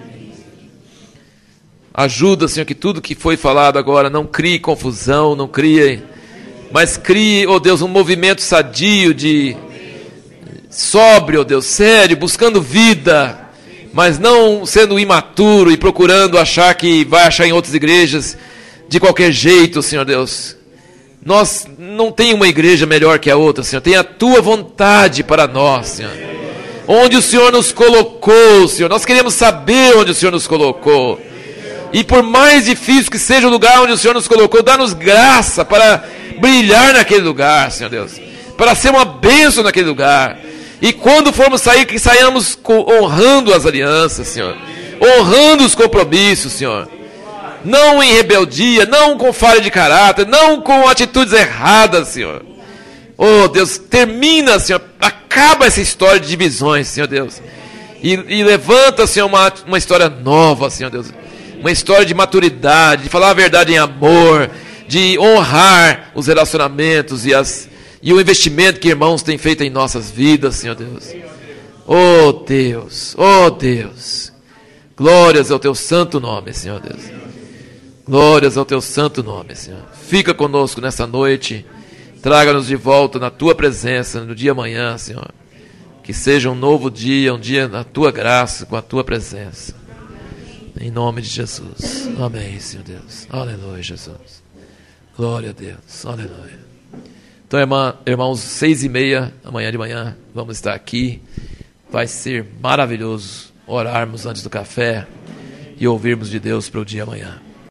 Ajuda, Senhor, que tudo que foi falado agora não crie confusão, não crie, mas crie, oh Deus, um movimento sadio de sóbrio, oh Deus, sério, buscando vida, mas não sendo imaturo e procurando achar que vai achar em outras igrejas de qualquer jeito, Senhor Deus. Nós não tem uma igreja melhor que a outra, Senhor. Tem a Tua vontade para nós, Senhor. Onde o Senhor nos colocou, Senhor. Nós queremos saber onde o Senhor nos colocou. E por mais difícil que seja o lugar onde o Senhor nos colocou, dá-nos graça para brilhar naquele lugar, Senhor Deus. Para ser uma bênção naquele lugar. E quando formos sair, que saiamos honrando as alianças, Senhor. Honrando os compromissos, Senhor. Não em rebeldia, não com falha de caráter, não com atitudes erradas, Senhor. Oh, Deus, termina, Senhor, acaba essa história de divisões, Senhor Deus. E, e levanta, Senhor, uma, uma história nova, Senhor Deus. Uma história de maturidade, de falar a verdade em amor, de honrar os relacionamentos e, as, e o investimento que irmãos têm feito em nossas vidas, Senhor Deus. Oh, Deus, oh, Deus. Glórias ao teu santo nome, Senhor Deus. Glórias ao teu santo nome, Senhor. Fica conosco nessa noite. Traga-nos de volta na tua presença no dia amanhã, Senhor. Que seja um novo dia, um dia na tua graça, com a tua presença. Em nome de Jesus. Amém, Senhor Deus. Aleluia, Jesus. Glória a Deus. Aleluia. Então, irmã, irmãos, seis e meia, amanhã de manhã, vamos estar aqui. Vai ser maravilhoso orarmos antes do café e ouvirmos de Deus para o dia amanhã.